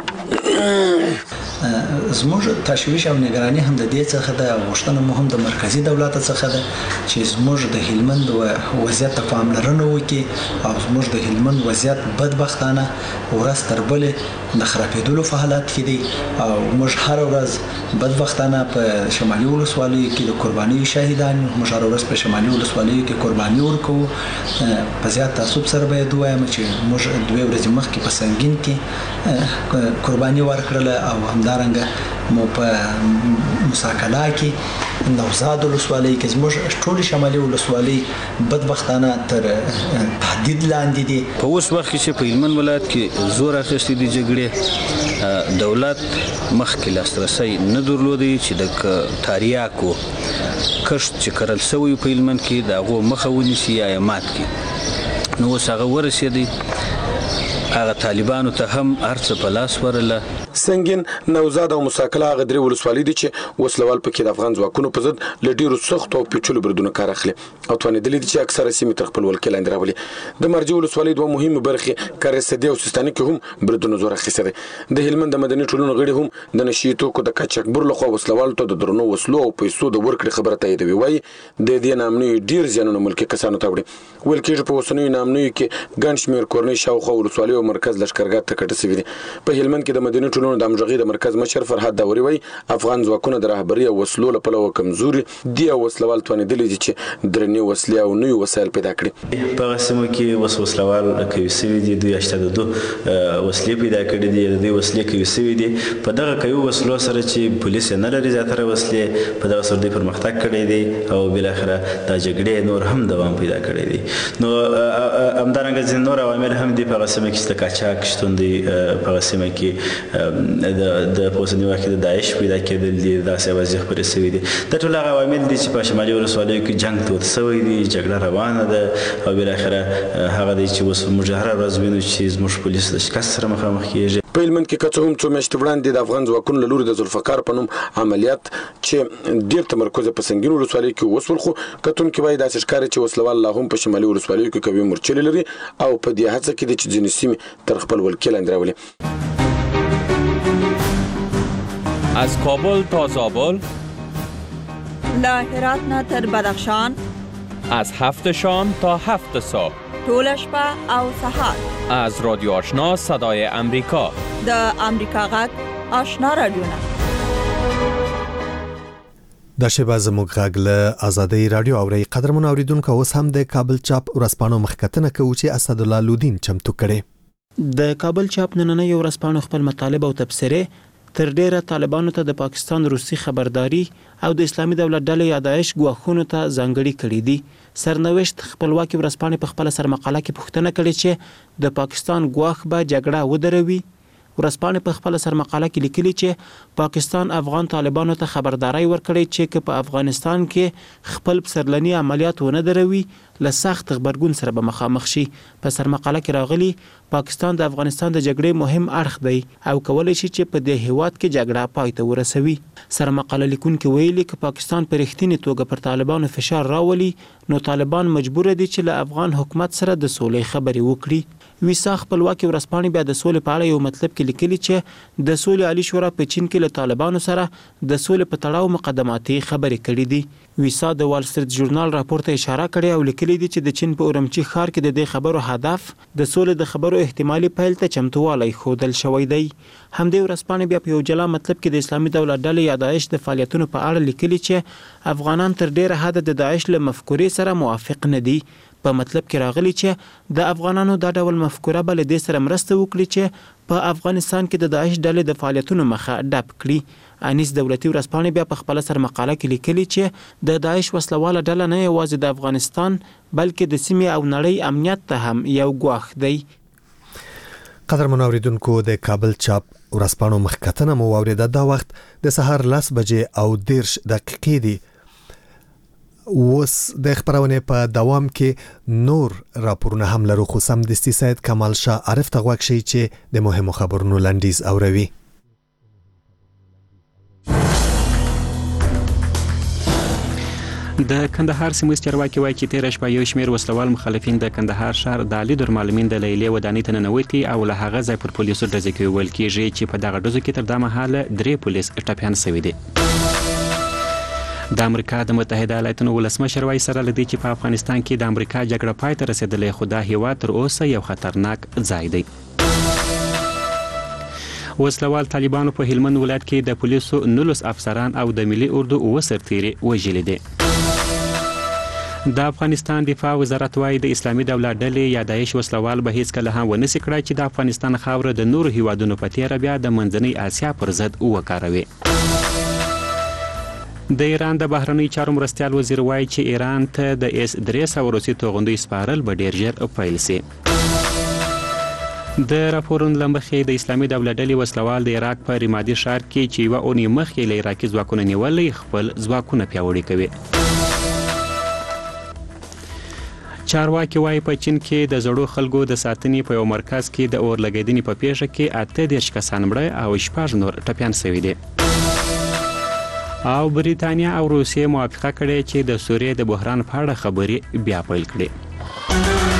زموږ تشویش او نگرانی هم د دې څخه ده، غوښتنه مو هم د مرکزی دولت څخه ده چې زموږ د هلمند وضعیت ته پاملرنه وکړي او زموږ د هلمند وضعیت بدبختانه ورځ تر بلې د خرابېدلو په حالت کې دی او موږ هر ورځ بدبختانه په شمالي ولسوالیو کې د قرباني شهیدان، موږ هر ورځ په شمالي ولسوالیو کې قرباني ورکوو. په زیات تعصب سره باید ووایم چې موږ 2 ورځې مخکې په سنگین کې قرباني ورکړله او همدارنګه مو په مساکلا کې نوزاد ولسوالۍ کې زموږ ټول شمالي ولسوالۍ بدبختانه تر تهدید لاندې دي. په اوس وخت کې چې په هلمند ولایت کې زور اخیستی دي جګړې، دولت مخکې لاسرسی نه درلودی چې د تاریاکو کښت چې کرل شوی په هلمند کې د هغو مخه ونیسي یا یې مات کړي. نو اوس هغه ورسېدی، هغه طالبانو ته هم هر څه په لاس ورله. سنگین، نوزاد او مساکلا هغه 3 ولسوالۍ دي چې وسلوال پکې د افغان ځواکونو په ضد له ډیرو سختو او پیچلو بریدونو کار اخلي او توانېدلي دي چې اکثره سیمې تر خپل ولکې لاندې راولي. د مرجع ولسوالۍ 2 مهمې برخې کارېسدي او سیستاني کې هم بریدونو زور اخیستی دی. د هلمند د مدني ټولنو غړي هم د نشي توکو د قاچاقبر لخوا وسلوالو ته د درنو وسلو او پیسو د ورکړې خبره تاییدوي. وایي د دې نامنوي ډیر زیانونه ملکي کسانو ته وړي. ویل کېږي په اوسنیو نامنویو کې ګڼ شمېر کورنۍ شاوخوا ولسوالۍ او مرکز لښکرګاه ته کډه سوي دي. په هلمند کې د مدني ټولنو د همغږۍ د مرکز مشر فرهاد داوري وایي افغان ځواکونه د رهبرۍ او وسلو له پلوه کمزوري دي او وسلوال توانېدلي دي چې درنې وسلې او نوي وسایل پیدا کړي. په هغه سیمو کې وسلوال کوي سوي دي، دوی 82 وسلې پیدا کړي دي، دوی وسلې کوي سوي دي. په دغه کوي وسلو سره چې پولیس نه لري زیاتره وسلې، په دغه سره دوی پرمختګ کړی دی او بالاخره دا جګړې نور هم دوام پیدا کړی دی. نو همدارنګه ځینې نور عوامل هم دي په هغه سیمه کې چې د قاچاق شتون دی، په هغه سیمه کې د اوسني وخت د داعش پیدا کېدل دي، داسې وضعیت خپرې شوی دي. دا ټول هغه عوامل دي چې په شمالي ولسوالیو کې جنګ تود شوی دی، جګړه روانه ده او بالاخره هغه دی چې اوس موږ هره ورځ وینو چې زموږ پولیس د شکست سره مخامخ کېږي. په هلمند کې که څه هم څو میاشتې وړاندې د افغان ځواکونو له لوري د ذوالفقار په نوم عملیات چې ډېر تمرکز په سنګین ولسوالۍ کې وسول، خو کتونکي وایي داسې ښکاري چې وسلوال لا هم په شمالي ولسوالیو کې قوي مورچلې لري او په دې هڅه کې دي چې ځینې سیمې تر خپل ولکې لاندې راولي. از کابل تا زابل، له هرات نه تر بدخشان، از 7 شام تا 7 صبح، طول شپه او سحر، از رادیو آشنا صدای امریکا، د امریکا غږ آشنا رادیو. د شبا زموږ غږ له آزادۍ رادیو اوري. قدرمن اوریدونکو اوس هم د کابل چاپ ورځپاڼو مخکتنه کوي چې اسدالله لودین چمتو کړي. د کابل چاپ نننۍ ورځپاڼو خپل مطالب او تبصره تر ډیره طالبانو ته د پاکستان روسي خبرداري او د اسلامي دولت ډلې یا داعش ګواښونو ته ځانګړي کړي دي. سرنوشت خپلواکي ورځپاڼې په خپل سرمقاله کې پوښتنه کړې چې د پاکستان ګواښ به جګړه ودروي. ورځپاڼې په خپل سرمقاله کې لیکلي چې پاکستان افغان طالبانو ته خبرداري ورکړې چې که په افغانستان کې خپل پسرلني عملیات ونه دروي له سخت غبرګون سره به مخامخ شي. په سرمقاله کې راغلي پاکستان د افغانستان د جګړې مهم اړخ دی او کولای شي چې په دې هیواد کې جګړه پای ته ورسوي. سرمقاله لیکونکي ویلي چې پاکستان په رښتینې توګه پر طالبانو فشار راولي نو طالبان مجبور دي چې له افغان حکومت سره د سولې خبرې وکړي. ویسا خپلواکي ورځپاڼې بیا د سولې په اړه یو مطلب کې لیکلي چې د سولې عالی شورا په چین کې له طالبانو سره د سولې په تړاو مقدماتي خبرې کړې دي. ویسا د وال سټریټ ژورنال راپور ته اشاره کړې او لیکلي دي چې د چین په اورمچي ښار کې د دې خبرو هدف د سولې د خبرو احتمالي پیل ته چمتووالی ښودل شوی دی. همدې ورځپاڼې بیا په یو جلا مطلب کې د اسلامي دولت ډلې یا داعش د فعالیتونو په اړه لیکلي چې افغانان تر ډیره حده د داعش له مفکورې سره موافق نه دي. په مطلب کې راغلي چې د افغانانو دا ډول مفکوره به له دې سره مرسته وکړي چې په افغانستان کې د داعش ډلې د فعالیتونو مخه ډپ کړي. انیس دولتي ورځپاڼې بیا په خپل سرمقاله کې لیکلي چې د داعش وسلواله ډله نه یوازې د افغانستان بلکې د سیمې او نړۍ امنیت ته هم یو ګواښ دی. قدرمن اوریدونکو د کابل چاپ ورځپاڼو مخکتنه مو اوریده دا وخت د سهار 10 بجې او 10 دقیقې دي. اوس د خبرونه په دوام کې نور راپورونه هم لرو خو سم دستي سید کمال شاه عارف ته غوښ شي چې د مهمو خبرونو لنډیز اوروي. د کندهار سیمویز چارواکي وایي چې تیر شپه یو شمېر وسلوال مخالفین د کندهار شهر د علي درمعلمین د لیلې ودانۍ ته ننوتي او له هغه ځای پر پولیسو ډزې کوي. ویل کېږي چې په دغه ډزو کې تر دا مهاله 3 پولیس ټپیان شوي دي. د امریکا د متحده ایالاتونو ولسمشر وایي سره لدی چې په افغانستان کې د امریکا جګړه پای ته رسیدلې خو دا هیواد تر اوسه یو خطرناک ځای دی. وسلوال طالبانو په هلمند ولایت کې د پولیسو 19 افسران او د ملي اردو 9 سرتیري وژلي دي. د افغانستان دفاع وزارت وایي د اسلامي دولت ډلې یا داعش وسلوال به هیڅ کله هم ونسي کړای چې د افغانستان خاوره د نورو هیوادونو په تیره بیا د منځنۍ اسیا پر ضد وکاروي. د ایران د بهرنی چارو مرستیال وزیر وایي چې ایران ته د S-300 روسي توغندۍ سپارل به ډیر ژر پیل شي. د راپورونو لمخې د اسلامي دولت ډلې وسلوال د عراق په رمادي ښار کې چې یوه اونۍ مخکې له عراقي ځواکونو نیولې خپل ځواکونه پیاوړي کوي. چارواکي وایي په چین کې د زړو خلکو د ساتنې په یو مرکز کې د اور لګیدنې په پیښه کې 18 کسان مړه او 6 نور ټپیان شوي دي. او بریتانیا او روسیې موافقه کړې چې د سوریې د بحران په اړه خبرې بیا پیل کړي.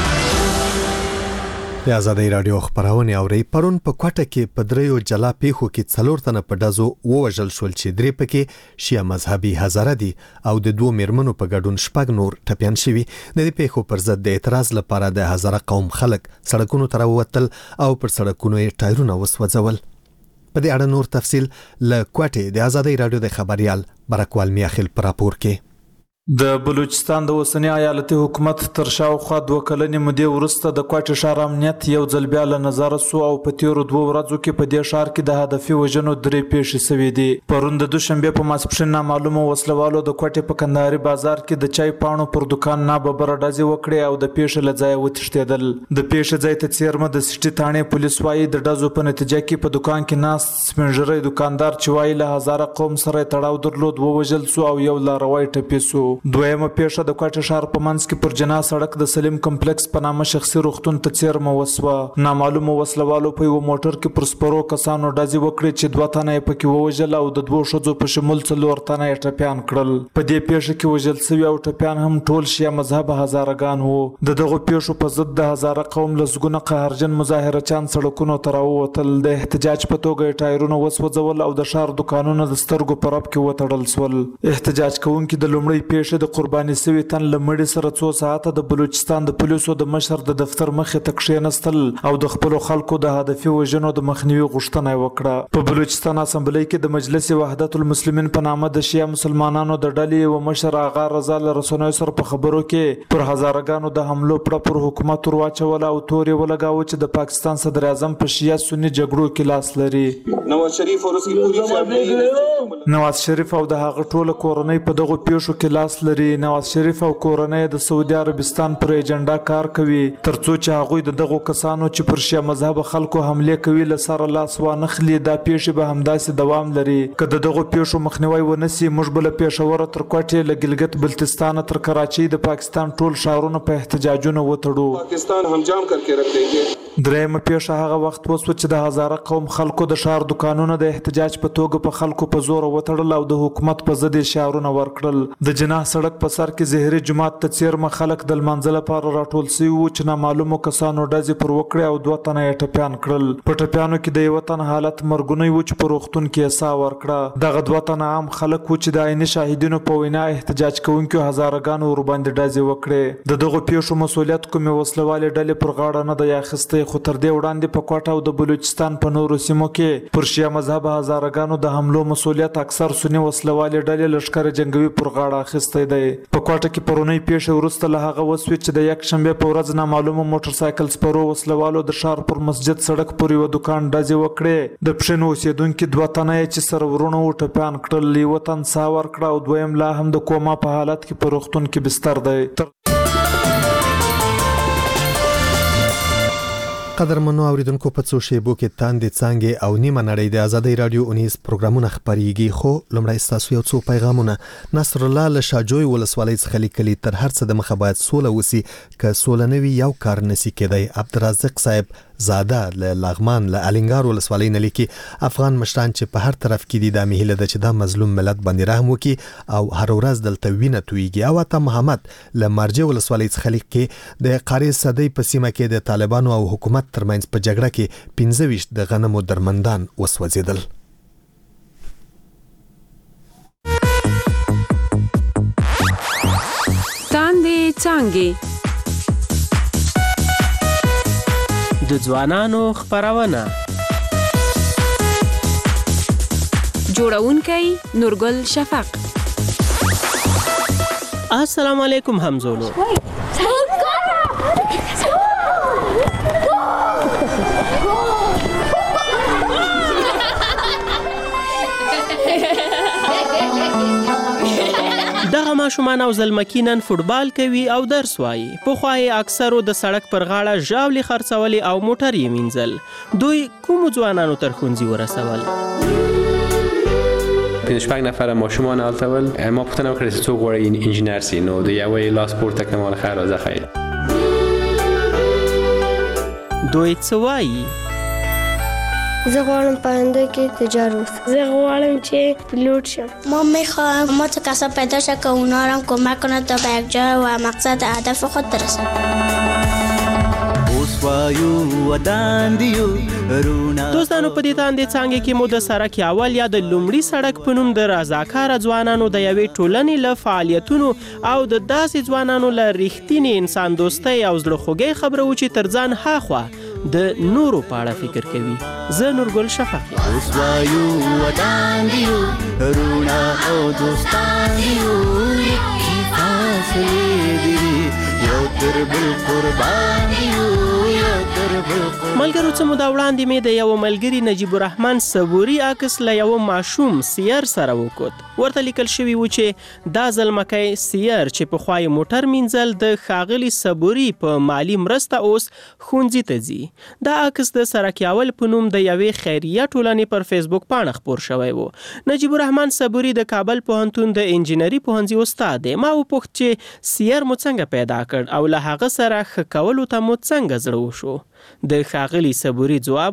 د آزادۍ رادیو خبرونه اوري. پرون په کوټه کې په دریو جلا پیښو کې 4 تنه په ډزو ووژل شول چې 3 پکې شیعه مذهبي هزاره دي او د 2 میرمنو په ګډون 6 نور ټپیان شوي. د دې پیښو پر ضد د اعتراض لپاره د هزاره قوم خلک سړکونو ته راووتل او پر سړکونو یې ټایرونه وسوځول. په دې اړه نور تفصیل له کوټې د آزادۍ رادیو د خبريال برکوال میاخیل پر راپور کې. د بلوچستان د اوسنی ایالتي حکومت تر شاوخوا 2 کلنې مودې وروسته د کوټې ښار امنیت یو ځل بیا له نظره سو او په تیرو 2 ورځو کې په دې ښار کې د هدفي وژنو 3 پیښې شوې دي. پرون د دوشنبه په ماسپښین نامعلومه وسلوالو د کوټې په کندهاري بازار کې د چای پاڼو پر دکان ناببره ډزې وکړې او د پیښې له ځایه وتښتېدل. د پیښې ځای ته څیرمه د سټي تانې پولیس وایي د ډزو په نتیجه کې په دکان کې ناست سپینږیری دکاندار چې وایي له هزاره قوم سره تړاو درلود ووژل سو او یو لاروی ټپي سو. دویمه پیښه د کوټې ښار په منځ کې پر جنا سړک د سلیم کمپلیکس په نامه شخصي روغتون ته څیرمه وسوه. نامعلومه وسلوالو په یو موټر کې پر سپرو کسانو ډزې وکړې چې 2 تنه یې پکې ووژل او د 2 ښځو په شمول 4 تنه یې ټپیان کړل. په دې پیښه کې وژل شوي او ټپیان هم ټول شیعه مذهب هزارهګان وو. د دغو پیښو په ضد د هزاره قوم لسګونه قهرجن مظاهرچیان سړکونو ته راووتل. د احتجاج په توګه یې ټایرونه وسوځول او د ښار دکانونه د سترګو په رپ کې وتړل شول. احتجاج کوونکي د لومړۍ پیښې د قرباني شوي تن له مړي سره څو ساعته د بلوچستان د پولیسو د مشر د دفتر مخې ته کښېنستل او د خپلو خلکو د هدفي وژنو د مخنیوي غوښتنه یې وکړه. په بلوچستان اسمبلی کې د مجلس وحدت المسلمین په نامه د شیعه مسلمانانو د ډلې و مشر آغا رضا له رسنیو سره په خبرو کې پر هزارګانو د حملو پړه پر حکومت ور واچول او تورې ولګاوه چې د پاکستان صدر اعظم په شیعه سني جګړو کې لاس لري. نواز شریف او د هغه ټوله کورنۍ په دغو پیښو کې لاس لري. نواز شریف او کورنۍ د سعودي عربستان پر ایجنډا کار کوي ترڅو چې هغوی د دغو کسانو چې پر شیعه مذهب خلکو حمله کوي له سره لاس وانخلي. دا پیښې به همداسې دوام لري. که د دغو پیښو مخنیوی ونسي موږ به له پېښوره تر کوټې له ګلګت بلتستانه تر کراچۍ د پاکستان ټول ښارونه په احتجاجونو وتړو. پاکستان همجام کرکې رکھ دینګې. درېیمه پیښه هغه وخت وسوه چې د هزاره قوم خلکو د ښار دکانونه د احتجاج په توګه په خلکو په زور وتړل او د حکومت په ضد شعارونه ورکړل. د جناح سړک په سر کې زهري جماعت ته څیرمه خلک د لمانځه لپاره راټول شوي وو چې نامعلومو کسانو ډزې پر وکړې او 2 تنه یې ټپیان کړل. په ټپیانو کې د یو تن حالت مرګونی و چې په روغتون کې یې ساه ورکړه. دغه 2 تنه عام خلک و چې د عیني شاهدینو په وینا احتجاج کوونکو هزارګانو ورباندې ډزې وکړې. د دغو پیښو مسؤلیت کومې وسلوالې ډلې پر غاړه نه دی اخیستی خو تر دې وړاندې په کوټه او د بلوچستان په نورو سیمو کې پر شیعه مذهب هزارګانو د حملو مسؤلیت اکثر سني وسلوالې ډلې لښکر جنگوي پر غاړه اخیستی دی. په کوټه کې پرونی پیښه وروسته له هغه وسوې چې د یک شنبه په ورځ نامعلومو موټر سایکل سپرو وسلوالو د ښار پر مسجد سړک پورې یو دکان ډزې وکړې. د پښینو اوسېدونکي 2 تنه چې سره ورونه و ټپیان کړل. یو تن ساه ورکړه او دویم لا هم د کوما په حالت کې په روغتون کې بستر دی. قدرمنو اوریدونکو په څو شیبو کې تاندې څانګې او نیمه نړۍ د ازادۍ رادیو اونیز پروګرامونه خبريږي خو لمړی ستاسو یو څو پیغامونه. نصر الله له شاجوی ولسوالۍ څخه لیکلي تر هر څه د مخه باید سوله وسی که سوله نوي یو کار نسی کېدی. عبدالرزاق صاحب زاده له لغمان له الینګار ولسوالۍ نه لیکي افغان مشران چې په هر طرف کې دي د مهله د چې دا مظلوم ملت باندې رحم وکي او هر ورځ دلته وینه تویږي. او ته محمد له مرجع ولسوالۍ څخه لیکي د قاری صدۍ په سیمه کې د طالبانو او حکومت ترمنځ په جګړه کې 15 د غنمو درمندان وسوځیدل. تاندې څانګې د ځوانانو خبرونه جوړونکي نورګل شفق. السلام علیکم همزولو. دغه ماشومان او زلمکینن فوتبال کوي او درس وایي. پخوا یې اکثرو د سړک پر غاړه ژاولې خرڅولې او موټر یې مینځل. دوی کومو ځوانانو تر ښوونځي ورسول؟ 5 نفر ماشومان التول ما پوښتنه وکړه چې څوک غواړي انجینر سي نو د یوې لاس پورته کړم مال خیر او زه خیر. دوی څه وایي؟ زه غواړم پاینده کې تجار وسم. زه غواړم چې پیلوت شم. ما میخواهم متکاسب پیدا شه که اونا را کمک کنه تا به یک جای و مقصد هدف خود برسند. دوستانو په دې تاندې څانګې کې مو د سړک اول یا د لومړي سړک په نوم د رضاکاره ځوانانو د یوې ټولنې له فعالیتونو او د داسې ځوانانو له رښتینې انسان دوستۍ او زړه خوږۍ خبرو چې تر ځان هاخوا د نورو په اړه فکر کوي. زه نورګل شفق یم. اوس وایو ودان دیو رونا او دوستان دیو کی فاصلې دی یو تر بل قربان دیو. ملګرو څه موده وړاندې مې د یو ملګري نجیب الرحمن صبوري عکس له یو ماشوم سیر سره وکوت. ورته لیکل شوي و چې دا زلمکی سیر چې پخوا یې موټر مینځل د ښاغلي صبوري په مالي مرسته اوس ښوونځي ته ځي. دا عکس د سرکیاول په نوم د یوې خیریه ټولنې پر فیسبوک پاڼه خپور شوی و. نجیب الرحمن صبوري د کابل پوهنتون د انجینري پوهنځي استاد دی. ما وپوښت چې سیر مو څنګه پیدا کړ او له هغه سره ښه کولو ته مو څنګه زړه وشو؟ د ښاغلي صبوري ځواب و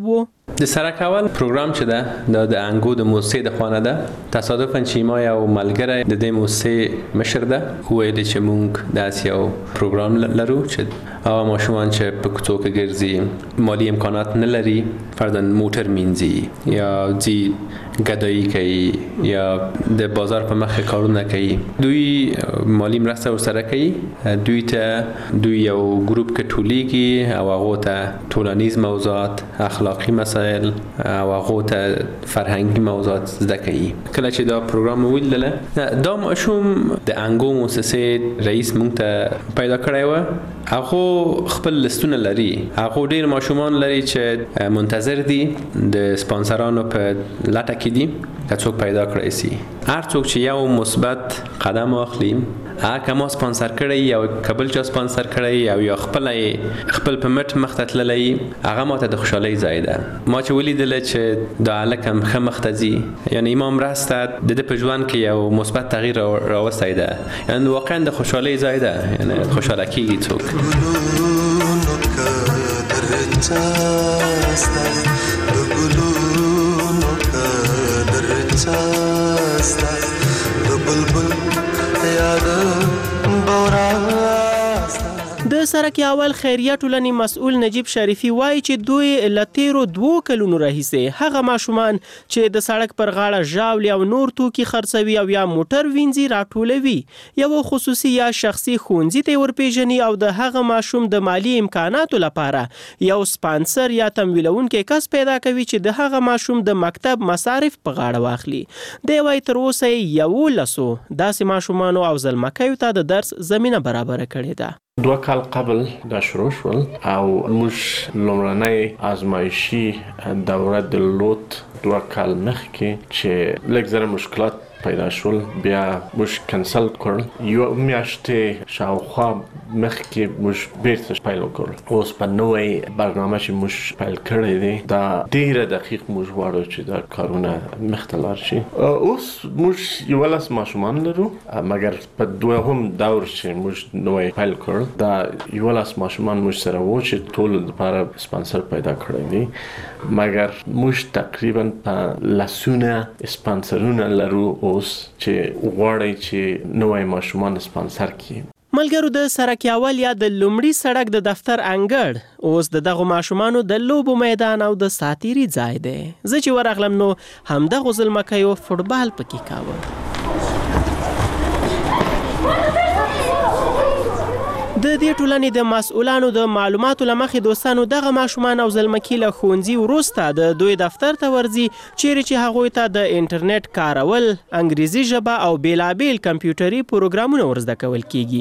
د سرک اول پروګرام چې ده د انګو د موسسې د خوانه ده. تصادفاً چې ما یو ملګری د دې موسسې مشر ده ویل چې مونږ داسې یو پروګرام لرو چې هغه ماشومان چې په کوڅو کې ګرځي مالی امکانات نه لري، فرضاً موټر مینځي یا ځي ګدایي کوي یا د بازار په مخ کارونه کوي، دوی مالی مرسته ورسره کوي. دوی یو ګروپ کې ټولیږي او هغه ته ټولنیز موضوعات، اخلاقی مسائل او هغه ته فرهنګي موضوعات زده کوي. کله چې دا پروګرام ولیدله دا ماشوم د انګو موسسې رئیس مونږ ته پیدا کړی و. هغه خپل لستونه لري، هغه ډیر ماشومان لري چې منتظر دي د سپانسرانو په لټه کې دي که څوک پیدا کړی سي. هر څوک چې یو مثبت قدم واخلي، هغه ما سپانسر کړی یا قبل چا سپانسر کړی او یا خپل په مټ مخ ته تللی، هغه ماته د خوشحالۍ ځای ده. ما چې ولیدل چې دا هلک هم ښه مخ ته ځي، یعنې ما مرسته د ده په ژوند کې یو مثبت تغییر راوستی ده، یعنې واقعا د خوشحالۍ ځای ده، یعنې خوشحاله کېږي څوک. د سرک اول خیریه ټولنې مسؤل نجیب شریفي وایي چې دوی له تیرو 2 کلونو راهیسې هغه ماشومان چې د سړک پر غاړه ژاولې او نور توکي خرڅوي او یا موټر وینځي راټولوي، یو خصوصي یا شخصي ښوونځي ته ورپېژني او د هغه ماشوم د مالی امکاناتو لپاره یو سپانسر یا تمویلونکی کس پیدا کوي چې د هغه ماشوم د مکتب مصارف په غاړه واخلي. دی وایي تر اوسه 11 داسې ماشومانو او زلمکیو ته د درس زمینه برابره کړې ده. 2 کال قبل دا شروع شول او موږ لومړنۍ آزمایشي دوره د لوت 2 کال مخکې چې لږ زره مشکلات پیدا شول، بیا موږ کنسل کړل. یو میاشتې شاوخوا مخکې موږ بیرته پیل وکړل. اوس په نوې برنامه چې موږ پیل کړی دی دا ډیره دقیق موږ غواړو چې دا کارونه مخته لاړ شي. اوس موږ 11 ماشومان لرو، مګر په دوهم دور چې موږ نوې پیل کړل دا 11 ماشومان موږ سره وو چې ټول لپاره سپانسر پیدا کړی دی، مګر موږ تقریبا په لسونه سپانسرونه لرو اوس چې غواړي چې نوې ماشومان سپانسر کړي. ملګرو د سرک اول یا د لومړي سړک د دفتر انګړ اوس د دغه ماشومانو د لوبو میدان او د ساتیري ځای دی. زه چې ورغلم نو همدغه زلمکیو فوټبال پکې کاوه. د دې ټولنې د مسؤلانو د معلوماتو له مخې دوستانو دغه ماشومان او زلمکي له ښوونځي وروسته د دوی دفتر ته ورځي چیرې چې هغوی ته د انټرنیټ کارول، انګریزي ژبه او بیلابیل کمپیوټري پروګرامونه ورزده کول کیږي.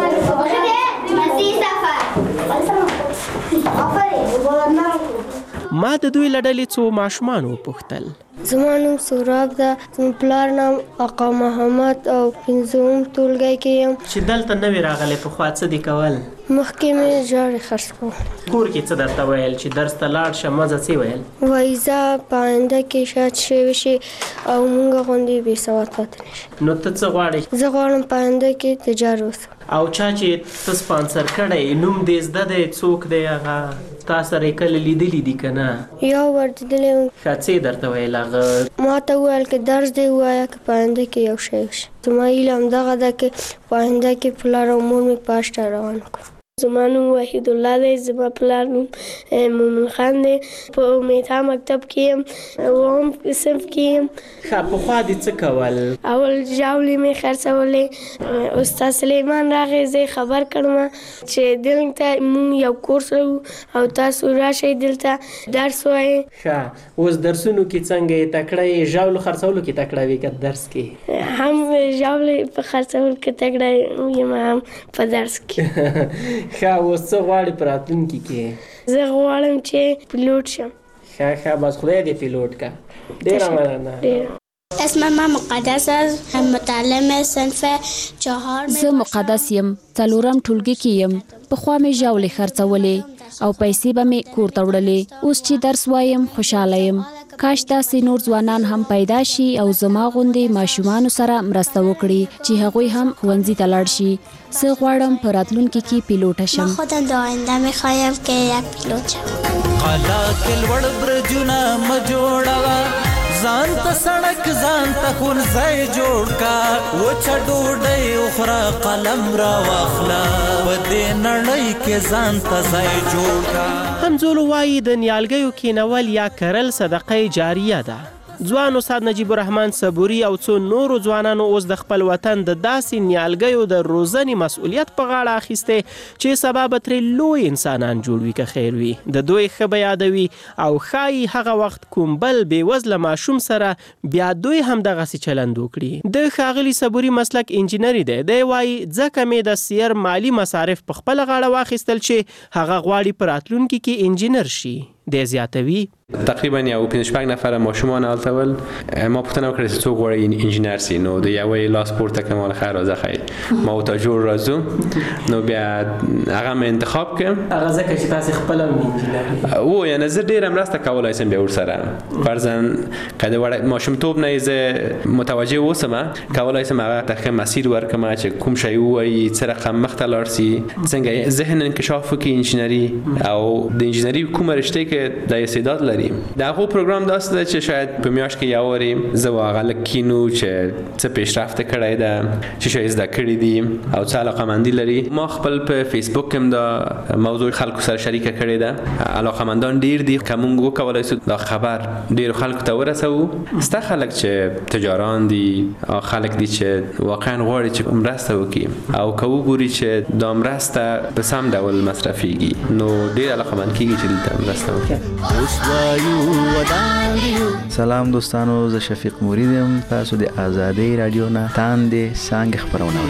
ما د دوی له ډلې څو ماشومان وپوښتل. زما نوم سوراب ده، زما پلار نام آقا محمد او 5م ټولګی کې یم. چې دلته نوې راغلی پخوا څه دې کول؟ مخکې مې ژاړې خرڅ کول. کور کې څه درته ویل چې درس ته لاړ شه مزه څه ویل؟ وایي ځه په آینده کې شاید شوی شي او موږ غوندې بې سواد پاتې نه شي. نو ته څه غواړې؟ زه غواړم په آینده کې تجار اوسم. او چا چې ته سپانسر کړی نوم دې زده دی، څوک دی هغه؟ تا سره یې کله لیدلی دي که نه؟ یا ورلیدلی یم. ښه څه درته ویل هغه؟ ما ته وویل که درس دی ووایه که په آینده کې یو شی وشي. زما هیله همدغه ده که په آینده کې پلار او مور مې په اشته روان کړو. زما نوم وحید الله دی، زما پلار نوم مومن خان دی، په میتا مکتب کې یم، اووم صنف کې یم. ښه پخوا دې څه کول؟ اول ژاولې مې خرڅولې. استاد سلیمان راغی، زه یې خبر کړم چې دلته موږ یو کورس لرو او تاسو راشئ دلته درس وایئ. ښه اوس درسونو کې څنګه یې تکړه یې؟ ژاولو خرڅولو کې تکړه وې که درس کې؟ هم ژاولې په خرڅولو کې تکړه یم، هم په درس کې. ښه اوس څه غواړې په راتلونکي کې؟ زه غواړم چې پیلوټ شم. ښه بس خدای دې پیلوټ کا. ډېره مننه. اسم ما مقدس است، متعلم صنف 4. زه مقدس یم، 4م ټولګي کې یم. پخوا مې ژاولې خرڅولې او پیسې به مې کور ته وړلې. اوس چې درس وایم خوشحاله یم. کاش داسې نور ځوانان هم پیدا شي او زما غوندې ماشومان سره مرسته وکړي چې هغوی هم ښوونځي ته لاړ شي. زه غواړم په راتلونکي کې پیلوټه شم. من خودم در آینده میخوایم که یک پیلوت شم. قلا کې لوړ برجونه مه جوړوه، ځان ته سړک ځان ته ښوونځی جوړ کا، وچه ډوډۍ وخوره قلم را واخله، په دې نړۍ کې ځان ته ځای جوړ کا. همزولو وایي د نیالګیو کینول یا کرل صدقه جاریه ده. ځوان استاد نجیب الرحمن صبوري او څو نورو ځوانانو اوس د خپل وطن د داسې نیالګیو د روزنې مسؤلیت په غاړه اخیستی چې سبا به ترې لوی انسانان جوړ وي که خیر وي. د دوی ښه به یادوي او ښایي هغه وخت کوم بل بېوزله ماشوم سره بیا دوی هم دغسې چلند وکړي. د ښاغلي صبوري مسلک انجینري دی. دی وایي ځکه مې د سیر مالي مصارف په خپله غاړه واخیستل چې هغه غواړي په راتلونکي کې انجینر شي. دی زیاتوي تقریبا یو 5 نفر ماشومان هلته ول. ما پوښتنه وکړه چې څوک غواړي انجینر سي، نو د یوې لاس پورته کړم مال خیر راځه خیر ما ورته جوړ راځو، نو بیا هغه مې انتخاب کړم. هغه ځکه چې تاسې خپله انجینر و یعنې زه ډېره مرسته کولی شم بیا ورسره. فرضاً که د ماشومتوب نه یې زه متوجه اوسم کولی شم هغه ته ښه مسیر ورکړم چې کوم شی ووایي، څه رقم مخته لاړ سي، څنګه ذهن انکشاف وکړي انجینري، او د انجینري کومه رشته کې د استعداد لري. د هغو پروګرام داسې ده چې شاید په میاشت کې یو وارې زه و هغه لږ کینو چې څه پیشرفته کړی ده، چې شی زده کړي دي او څه علاقه‌مندي لري. ما خپل په فیسبوک کې هم دا موضوع خلکو سره شریکه کړې ده. علاقه‌مندان ډېر دي که موږ وکولی سو دا خبر ډېرو خلکو ته ورسوو. سته خلک چې تجاران دي، خلک دي چې واقعا غواړي چې مرسته وکړي او که وګوري چې دا مرسته په سم ډول مصرفیږي نو ډېر علاقه‌مند کېږي چې دلته مرسته وکړي. سلام دوستانو، زه شفیق مرید یم. تاسو د آزادۍ رادیو نه تاندې څانګې خپرونه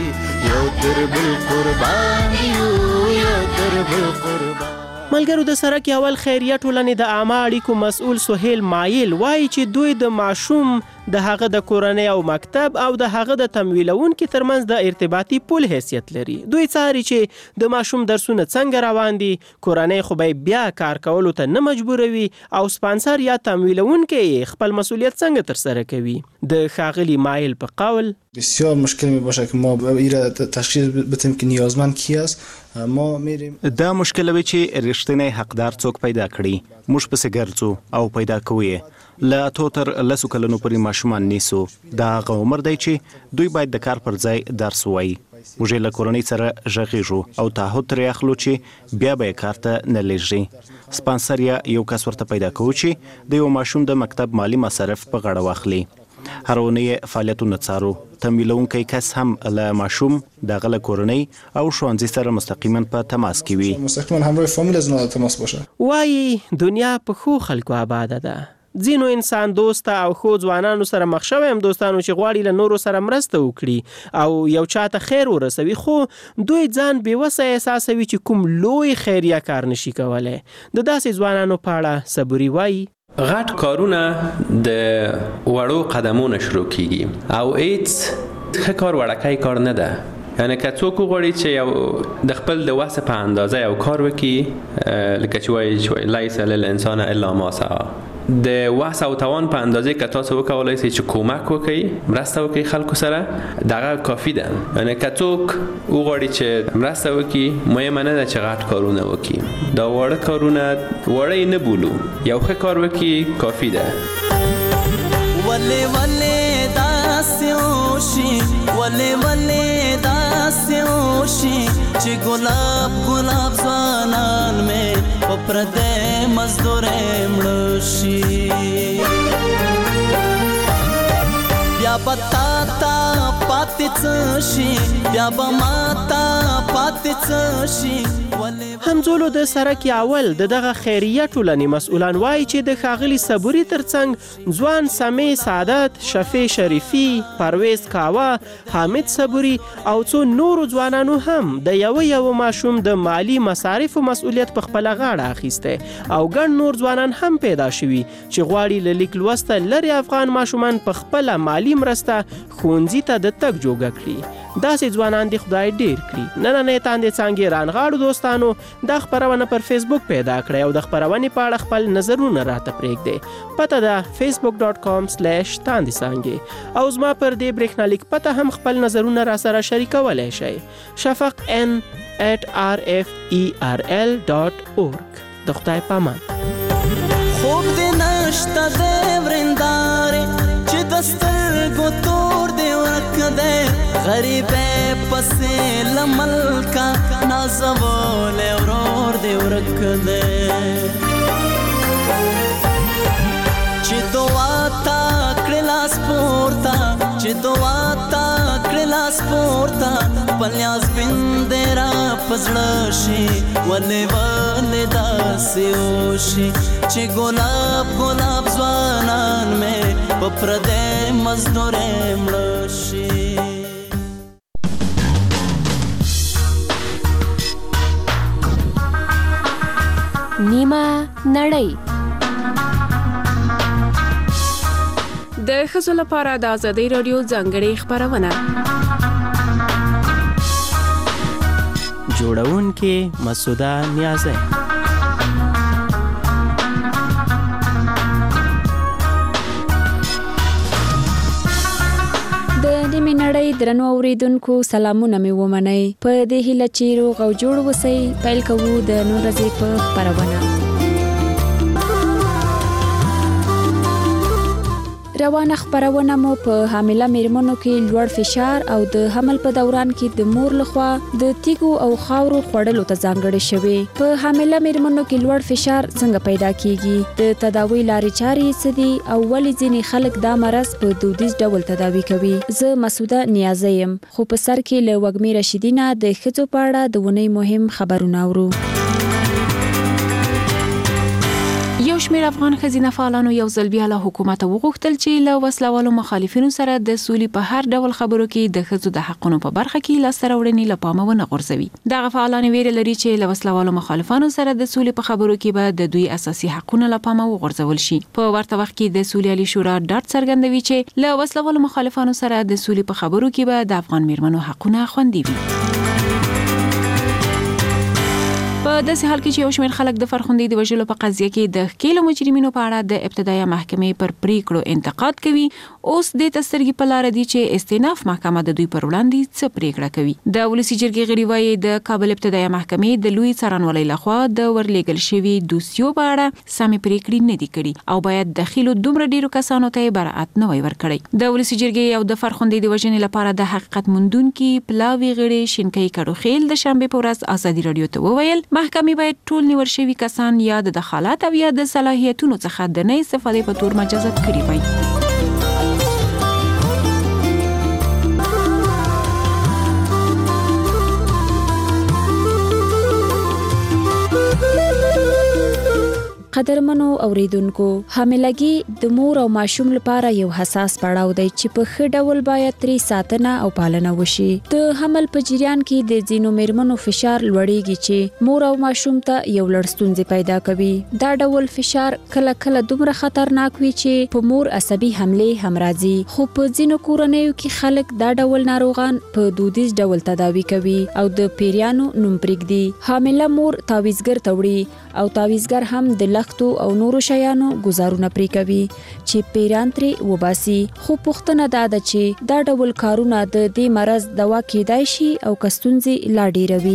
ملګرو د سرک اول خیریه ټولنې د عامه اړیکو مسؤل سهیل مایل وایي چې دوی د ماشوم د هغه د کورنۍ او مکتب او د هغه د تمویلونکي ترمنځ د ارتباطي پل حیثیت لري. دوی څاري چې د ماشوم درسونه څنګه روان دي، کورنۍ خو به بیا کار کولو ته نه مجبوروي او سپانسر یا تمویلونکی خپل مسئولیت څنګه ترسره کوي. د ښاغلي مایل په قول بسیار مشکل می باشه که ما ایره تشخیص بدیم که نیازمند کی است. ما میریم دا مشکل وی چې رښتینی حقدار څوک پیدا کړي. موږ پسې ګرځو او پیدا کوو. له اتو تر لسو کلونو پورې ماشومان نیسو. دا هغه عمر دی چې دوی باید د کار پر ځای درس ووایي. موږ له کورنۍ سره غږیږو او تعهد ترې اخلو چې بیا به یې کار ته نه لېږدي. سپانسر یا یو کس ورته پیدا کوو چې د یو ماشوم د مکتب مالي مصارف په غاړه واخلي. هر اونۍ فعالیتونه څارو. تمویلونکی کس هم له ماشوم دغه له کورنۍ او ښوونځي سره مستقیما په تماس کې وي. مستقیما همراه فامیل از نه تماس باشه. وایي دنیا په ښو خلکو آباده ده. ځینو انسان دوسته او خو ځوانانو سره مخ شوی هم دوستانو چې غواړي له نورو سره مرسته وکړي او یو چاته خیر ورسوي، خو دوی ځان بېوسه احساسوي چې کوم لوی خیریه کار نشي کولی. د داسې ځوانانو په اړه صبوري وایي غټ کارونه د وړو قدمونو شروع کیږي او هیڅ ښه کار وړکی کار نه ده. یعنی که څوک وغواړي چې یو د خپل د وسه په اندازه یو کار وکړي، لکه چې وایي لیس للانسان الا ما سعی، د وسه او توان په اندازې که تاسو وکولای شئ چې کومک وکړئ، مرسته وکړئ خلکو سره، دغه کافي ده. یعنی که څوک وغواړي چې مرسته وکړي، مهمه نه ده چې غټ کارونه وکړي. دا واړه کارونه وړی نه بولو، یو ښه کار وکړي کافي ده. ولې ولې داسې وشي، ولې ولې داسې وشي چې ګلاب ګلاب ځوانان مې په پردې مزدورې مړه شي. بیا به تا ته پاتې څه شي، بیا به ما ته پاتې څه شي. همزولو د سرک اول د دغه خیریه ټولنې مسؤلان وایي چې د ښاغلي صبوري ترڅنګ ځوان سمې سعادت، شفیع شریفي، پرویز کاوه، حامد صبوري او څو نورو ځوانانو هم د یو ماشوم د مالی مصارفو مسؤلیت په خپله غاړه اخیستی او ګڼ نور ځوانان هم پیدا شوي چې غواړي له لیک لوسته لرې افغان ماشومان په خپله مالي مرسته ښوونځي ته د تګ جوګه کړي. داسې ځوانان د خدای ډیر کړي. نننې تاندې څانګې رانغاړو دوستانو دا خپرونه پر فیسبوک پیدا کړئ او د خپرونې په اړه خپل نظرونه راته پرېږدئ. پته ده facebook.com/تاندې څانګې او زما پر دې برېښنالیک پته هم خپل نظرونه را سره شریکولی شئ. شفق n@rferl.org. د خدای پامان. خوب دې نشته د ورندارې چې د سترګو تور دې ورک دی غریبې پسې له ملکه نازولی ورور دې ورک دی چې دعا تا کړې لاس پورته چې دعا تا کړې لاس پورته پلیاز بندې را په زړه شي ولې داسې وشي چې ګلاب ګلاب ځوانان مې په پردې مزدورۍ مړه شي. نیمه نړۍ د ښځو لپاره د آزادۍ راډیو ځانګړې خپرونه. جوړونکې مسعوده نیازی. د نیمې نړۍ درنو اوریدونکو سلامونه مې ومنئ. په دې هیله چې روغ او جوړ اوسئ. پیل کوو د نن ورځې په خپرونه. روانه خپرونه مو په حامله میرمنو کې لوړ فشار او د حمل په دوران کې د مور لخوا د تیږو او خاورو خوړلو ته ځانګړې شوی. په حامله میرمنو کې لوړ فشار څنګه پیدا کیږي، د تداوی لارې چارې څه دي او ولې ځینې خلک دا مرض په دودیز ډول تداوی کوي. زه مسعوده نیازی یم. خو په سر کې له وږمې رشیدینه د ښځو په اړه د ونې مهم خبرونه اورو. یو شمېر افغان ښځینه فعالانو یو ځل بیا له حکومت وغوښتل چې له وسلوالو مخالفینو سره د سولې په هر ډول خبرو کې د ښځو د حقونو په برخه کې لاسته راوړنې له پامه ونه غورځوي. دغه فعالان ویره لري چې له وسلوالو مخالفانو سره د سولې په خبرو کې به د دوی اساسي حقونه له پامه وغورځول شي. په ورته وخت کې د سولې عالی شورا ډاډ څرګندوي چې له وسلوالو مخالفانو سره د سولې په خبرو کې به د افغان میرمنو حقونه خوندي وي. په داسې حال کې چې یو شمېر خلک د فرخندې د وژلو په قضیه کې د ښکېلو مجرمینو په اړه د ابتدایي محکمې پر پریکړو انتقاد کوي، اوس د تسترګې په لار دي چې استئناف محکمه د دوی پر وړاندې څه پریکړه کوي. د ولسی جرګې غړي وايي د کابل ابتدایي محکمې د لوی څارنوالۍ لخوا د ورلېږل شوي دوسیو په اړه سمې پریکړې نه دي کړې او باید دخیلو دومره ډیرو کسانو ته براءت نه وای ورکړي. د ولسی جرګې او د فرخندې د وژنې لپاره د حقیقت موندونکي پلاوي غړي شینکۍ کډوخیل د شنبه په ورځ ازادي رادیو ته وویل محکمې باید ټول نیول شوي کسان یا د دخالت او یا د صلاحیتونو څخه د نه استفادې په تور مجازات کړي وای. قدرمنو اوریدونکو، حاملګي د مور او ماشوم لپاره یو حساس پړاو دی چې په ښه ډول باید ترې ساتنه او پالنه وشي. د حمل په جریان کې د ځینو میرمنو فشار لوړیږي چې مور او ماشوم ته یو لړ ستونزې پیدا کوي. دا ډول فشار کله کله دومره خطرناک وي چې په مور عصبي حمله هم راځي. خو په ځینو کورنیو کې خلک دا ډول ناروغان په دودیز ډول تداوی کوي او د پیریانو نوم پرېږدي. حامله مور تعویذګر ته وړي او تعویذګر هم د لختو او نورو شیانو گزارونه پرې کوي چې پیران ترې وباسي. خو پوښتنه دا ده چې دا ډول کارونه د دې مرض دوا کېدای شي او که ستونزې لا ډېروي.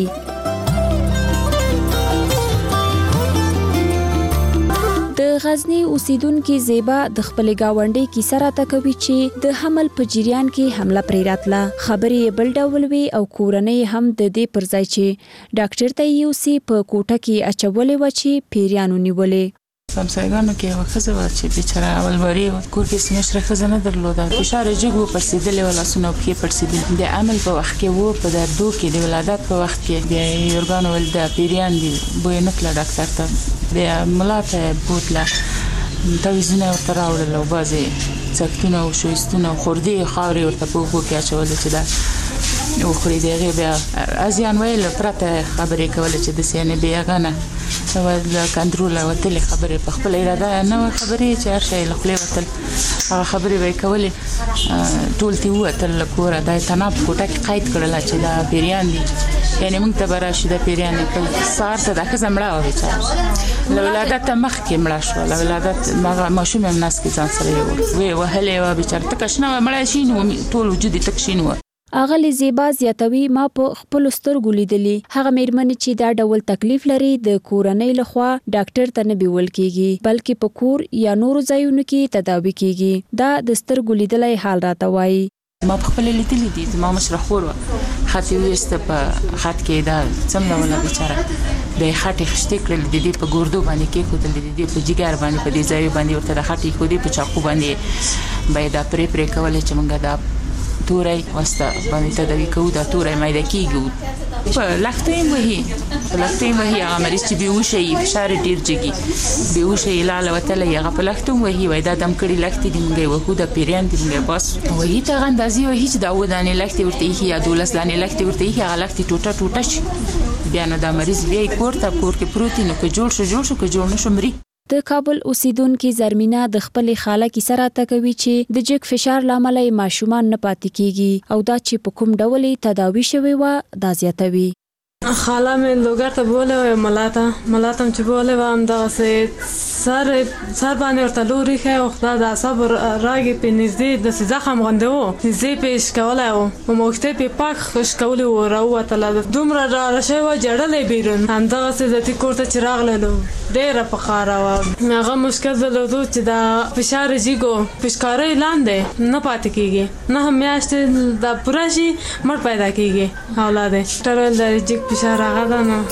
د غزنی اوسیدونکو زیبا د خپل گاونډي کیسه راته کوي چې د حمل په جریان کې حمله پرې راتله. خبرې بل ډول وي او کورنۍ هم د دې پر ځای چې ډاکټر ته یوسي په کوټه کې اچولې و چې پیریانو نیولې. همسایګانو کې یوه ښځه وه چې بیچاره اولواري وه، کور کې سمشره ښځه نه درلوده، فشار یې جګ و، پړسېدلې وه، لاسونه او پښې پړسېدلې. د عمل په وخت کې و، په دردو کې د ولادت په وخت کې بیا یې یورګانو ویل دا پیریان دي، بوی نه تله ډاکټر ته. بیا ملا ته یې بوتله، تعویذونه یې ورته راوړل او بعضې څکتونه او شویستونه او خوردې خاورې ورته په اوبو کې اچولې چې دا وخوري. د هغې بیا ازیان ویل پرته خبرې کولې چې داسې یعنې بې هغه نه د کنټرول وتل خبرې په خپل اراده نه خبرې چې هر شي له خپل وتل هغه خبرې به کولې ټول تی وتل کور د تناب کوټه کې قید کړل چې دا پیریان دي یعنی موږ ته براشي د پیریان په سار ته د خزمړه او چې له ولادت مخ کې مړه شو له ولادت ما ماشوم هم ناس کې ځان سره وي وهله و بیچاره تکشنه مړه شي نو ټول وجود تکشینو اغلی زیبا زیاتوي ما په خپل سترګو لیدلی هغه مېرمنې چې دا ډول تکلیف لري د کورنۍ لخوا ډاکټر ته نه بیول کیږي بلکې په کور یا نورو ځایونو کې تداوي کیږي دا د سترګو لیدلای حال راته وایي ما په خپل لیدلی دي ما مشره خور خاطی وسته په خاط کې دا څمنه ولا بیچاره د خاطی خشته کړل د دې په ګوردو باندې کې کوتل د دې په جګر باندې په دې ځای باندې ورته د خاطی خو دې په چاقو باندې باید پرې کول چې موږ دا تورای واسطه باندې تدوي کوو دا تورای مایده کیږي په لختې وهي هغه مریض چې بیوشي فشار ډیر جګي بیوشي لاله وتله هغه په لختې وهي وای دا دم کړي لختې دی موږ وهو د پیریان دی موږ بس وهي ته غندازي وهي چې دا ودانې لختې ورته یا دولس لانې لختې ورته هغه لختې ټوټه شي بیا نو دا مریض بیا کور کې پروتین کو جوړ شو کو جوړ نشو مري د کابل اوسیدونکو زرمینه د خپل خاله کی سره تکوي چې د جګ فشار لامل ماشومان نه پاتې کیږي او دا چې په کوم ډول تداوي شوی و دا زیاتوي خاله مې لوګر ته بوله و ملاتم چې بوله و هم دا سر باندې ورته لوري خې او خدای د اعصاب راګي په نږدې د زخم غنده و نږدې پیش کولای او موخته په پاک خوش کول او راوته دومره را شوی و جړلې بیرون هم دا څه د کور ته چراغ لولو ډېر په خاره و هغه مشکل درلودو چې دا فشار جیګو فشکاري لاندې نه پاتې کیږي نه میاشت دا پوره شي مړ پیدا کیږي اولاد ټرل د جیګ فشار هغه ده نه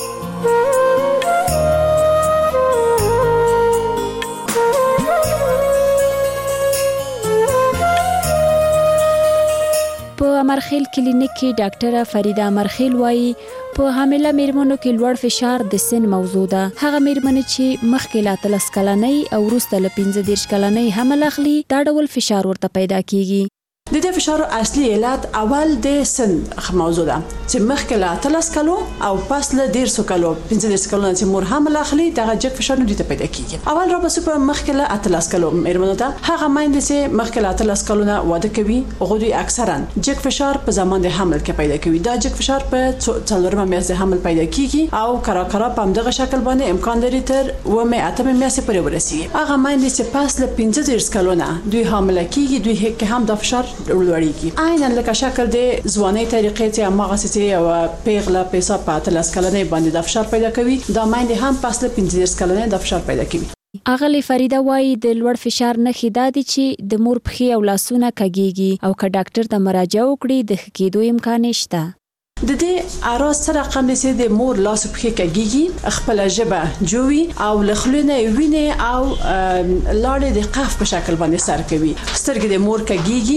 په امرخیل کلینیک کې ډاکټره فریده امرخیل وایي په حامله میرمنو کې لوړ فشار د سن موضوع ده هغه میرمنې چې مخکې لا 13 کلنۍ او وروسته له 15 کلنۍ حمل اخلي دا ډول فشار ورته پیدا کیږي د دې فشار اصلي علت اول د سن موضوع ده چې مخکې لا 13 کلو او پس له 1.5 کلو 15 کلو چې مور حمل اخلي دا جګ فشار نه دی پیدا کیږي اول را بس په مخکې لا 13 کلو میرمنو ته هغه مایند چې مخکې لا 13 کلو نه واده کوي او دوی اکثرا جګ فشار په زمان د حمل کې پیدا کوي دا جګ فشار په څلورمه میاشت د حمل پیدا کیږي او کرا په همدغه شکل باندې امکان لري تر و مې اتمه میاشت پورې ورسیږي هغه مایند چې پس له 15 کلو نه دوی حامل کیږي دوی هک هم د فشار ولوړیږي عیناً لکه شکل د ځواني طریقې ته هغه څه او پیغله پیسه په 13 کلنې باندې د فشار پیدا کوي دا مایند هم پس له 15 کلنې د فشار پیدا کوي اغلی فریده وایي د لوړ فشار نښې دا دي چې د مور پښې او لاسونه کږيږي او که ډاکټر ته مراجعه وکړي د ښه کېدو امکان شته د دې اراز سره رقم دي چې د مور لاس په کې کېږي خپل ژبه جوړي او لخلونه ویني او لاړې د قف په شکل باندې سر کوي سترګې د مور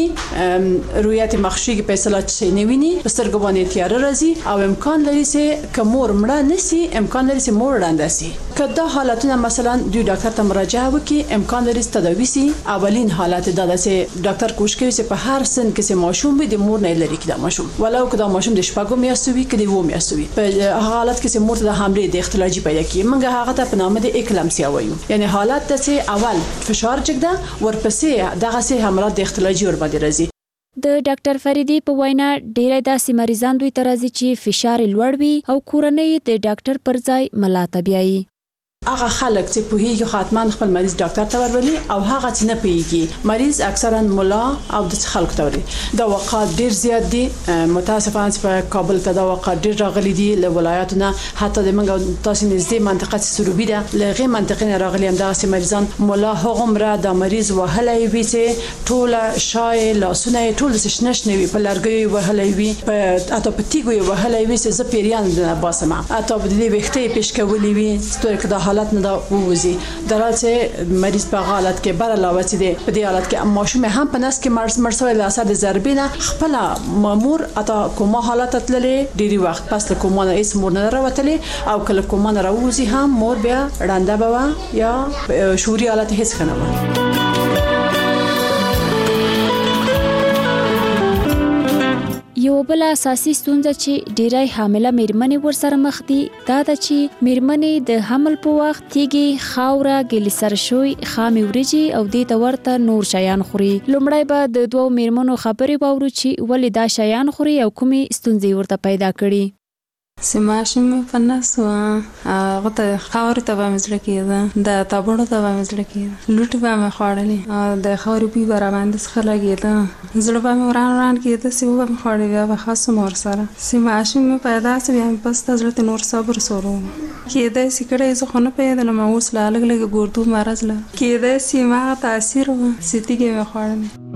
کېږي رؤیت مخشوقي په اصطلاح چې نه ویني سترګې باندې تیار راځي او امکان لري چې کومور مړه نسی امکان لري چې مور وړاندې سي کله حالتونه مثلا د ډاکټر ته مراجعه وکړي امکان لري تداوي سي اولین حالت دا ده چې ډاکټر کوشش کوي چې په هر سن کې چې ماشوم به د مور نه لري کې دا ماشوم ولو که دا ماشوم د شپږو میاشتوي کدي وو میاشتوي په حالت کې چې مور ته د حمله د اختلاجي پیدا کی منګه هغه ته په نامه د اکلامسیا وایو یعنی حالت ته چې اول فشار جګده ورپسې دغه سه حملات د اختلاجي ور باندې راځي د ډاکټر فریدی په وینا ډیره داسې مریضان دوی ترازي چې فشار لوړ وي او کورنۍ د ډاکټر پر ځای ملاته بیاي هغه خلک چې په هیڅ خاطمان خپل مریض ډاکټر ته ورولي او هغه چې نه پیږي مریض اکثرا مولا او د خلک ته وري دا وقایع ډیر زیات دي متاسفانه په کابل کې دا وقایع ډیر راغلي دي له ولایتونو حتی د منګو تاسو نږدې منطقه سروبي ده لغه منطقې راغلي هم دا سي مریضان مولا هغمره د مریض وهلې وي چې ټول شای لاسونه ټول سشنش نه وي په لارګي وهلې وي په اته پتیګو وهلې وي چې زپیریان نه باسمه اته د دې وخته پیش کولې وي ستوري کده حالت نه دا ووزي دراته مریض په حالت کې بر علاوه چې دی په دې حالت کې ماشوم هم په نس کې مرسوي له اثر د ضربینه خپل مامور اته کومه حالت تللې ډيري وخت پس له کومه ایس مور نه راوتلې او کله کومه نه راوزي هم مور بیا رانده بوا یا شوري حالت هیڅ کنه یو بل اساسي ستونزه چې ډیری حامله میرمنې ورسره مخ دي دا د چې میرمنې د حمل په وخت تیږي خاوره ګلیسرشوي خامي وريجي او دې ته ورته نور شیان خوري لومړی به د دوو میرمنو خبرې واورو چې ولې دا شیان خوري او کومي ستونزې ورته پیدا کړي سماشم په نسو هغه ته خاورې ته به مې زړه کېده د تابوړو ته به مې زړه کېده لوټې به مې خوړلې د خاورې بوی به راباندې څخه لګېده زړه به مې وران کېده سیو به مې خوړې بیا به خاص مور سره سماشم مې پیدا سو بیا مې بس ته زړه ته نور صبر سورو کېدای سي کړی زه خو نه پوهېدلم اوس لا لږ لږ ګردو مرض له کېدای سي هماغه تاثیر و سیتیږې مې خوړلې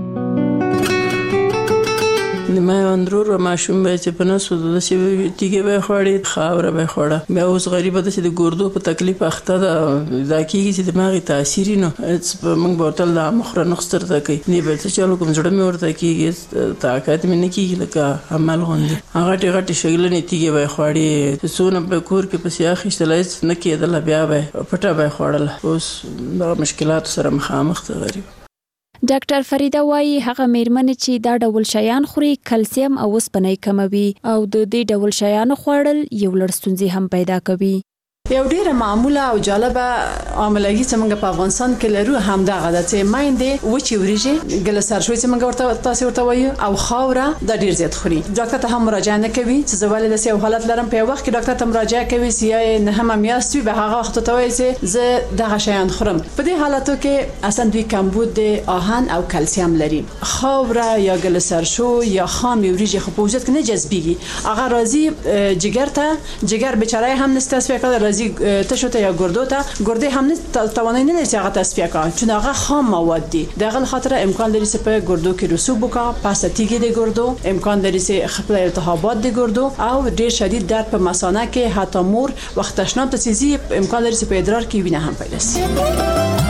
ما اندرور و ماشوم به چې په نسو د چې تیګه به خوړې خاوره به خوړه بیا اوس غریبه ده چې د ګردو په تکلیف اخته ده دا کېږي چې دماغي تاثیر نو موږ به ورته لا مخره نخستر ته کوي نه به څه چلو کوم زړه مې ورته کېږي طاقت مې نه کېږي لکه عمل غوندې هغه غټې شګلنې تیګه به خوړې څونه په کور کې پسې اخیستلی نه کېدله بیا به پټه به خوړله اوس دغه مشکلاتو سره مخامخ ته غریب ډاکټر فریده وايي هغه میرمنې چې دا ډول شیان خوري کلسیم او اوسپنه کموي او د دې ډول شیانو خوړل یو لړ ستونزې هم پیدا کوي یو ډیره معموله او جالبه عاملګي چې موږ په افغانستان کې لرو همدغه ده چې مایندې وچی وريجي ګلسرشوي چې موږ ورته تاسو ورته وایو او خاوره د ډیر زیات خوري ډاکټر ته هم مراجعه نه کوي چې زوال د سیو حالت لرم په وخت کې ډاکټر ته مراجعه کوي چې نه هم میاستوي به هغه وخت ته وایي چې زه دغه شیان خورم په دې حالاتو کې اصلا دوی کمبود آهن او کلسیم لري خاوره یا ګلسرشو یا خام وريجي خو په وجود کې نه جذبيږي هغه راځي جګر ته جګر بیچاره هم نستاسفه کوي تشو ته یا ګردو ته ګردې هم نه توانای نه لري هغه تصفیه کوي چون هغه خام مواد دي دغه خاطر امکان لري چې په ګردو کې رسوب وکا پس تیګي د ګردو امکان لري چې خپل التهابات د ګردو او ډیر شدید درد په مثانه کې حتی مور وخت تشناب ته چیزي امکان لري چې په ادرار کې وینه هم پیدا شي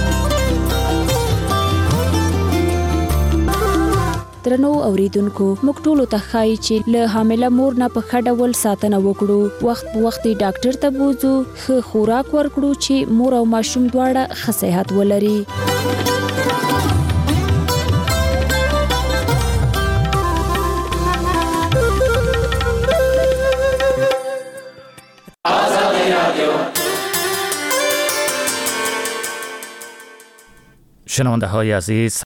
درنو اوریدونکو موږ ټول ته خای چې له حامله مور نه په خډول ساتنه وکړو وخت په وخت ډاکټر ته بوزو خو خوراک ورکړو چې مور او ماشوم دواړه ښه صحت ولري شنونده های عزیز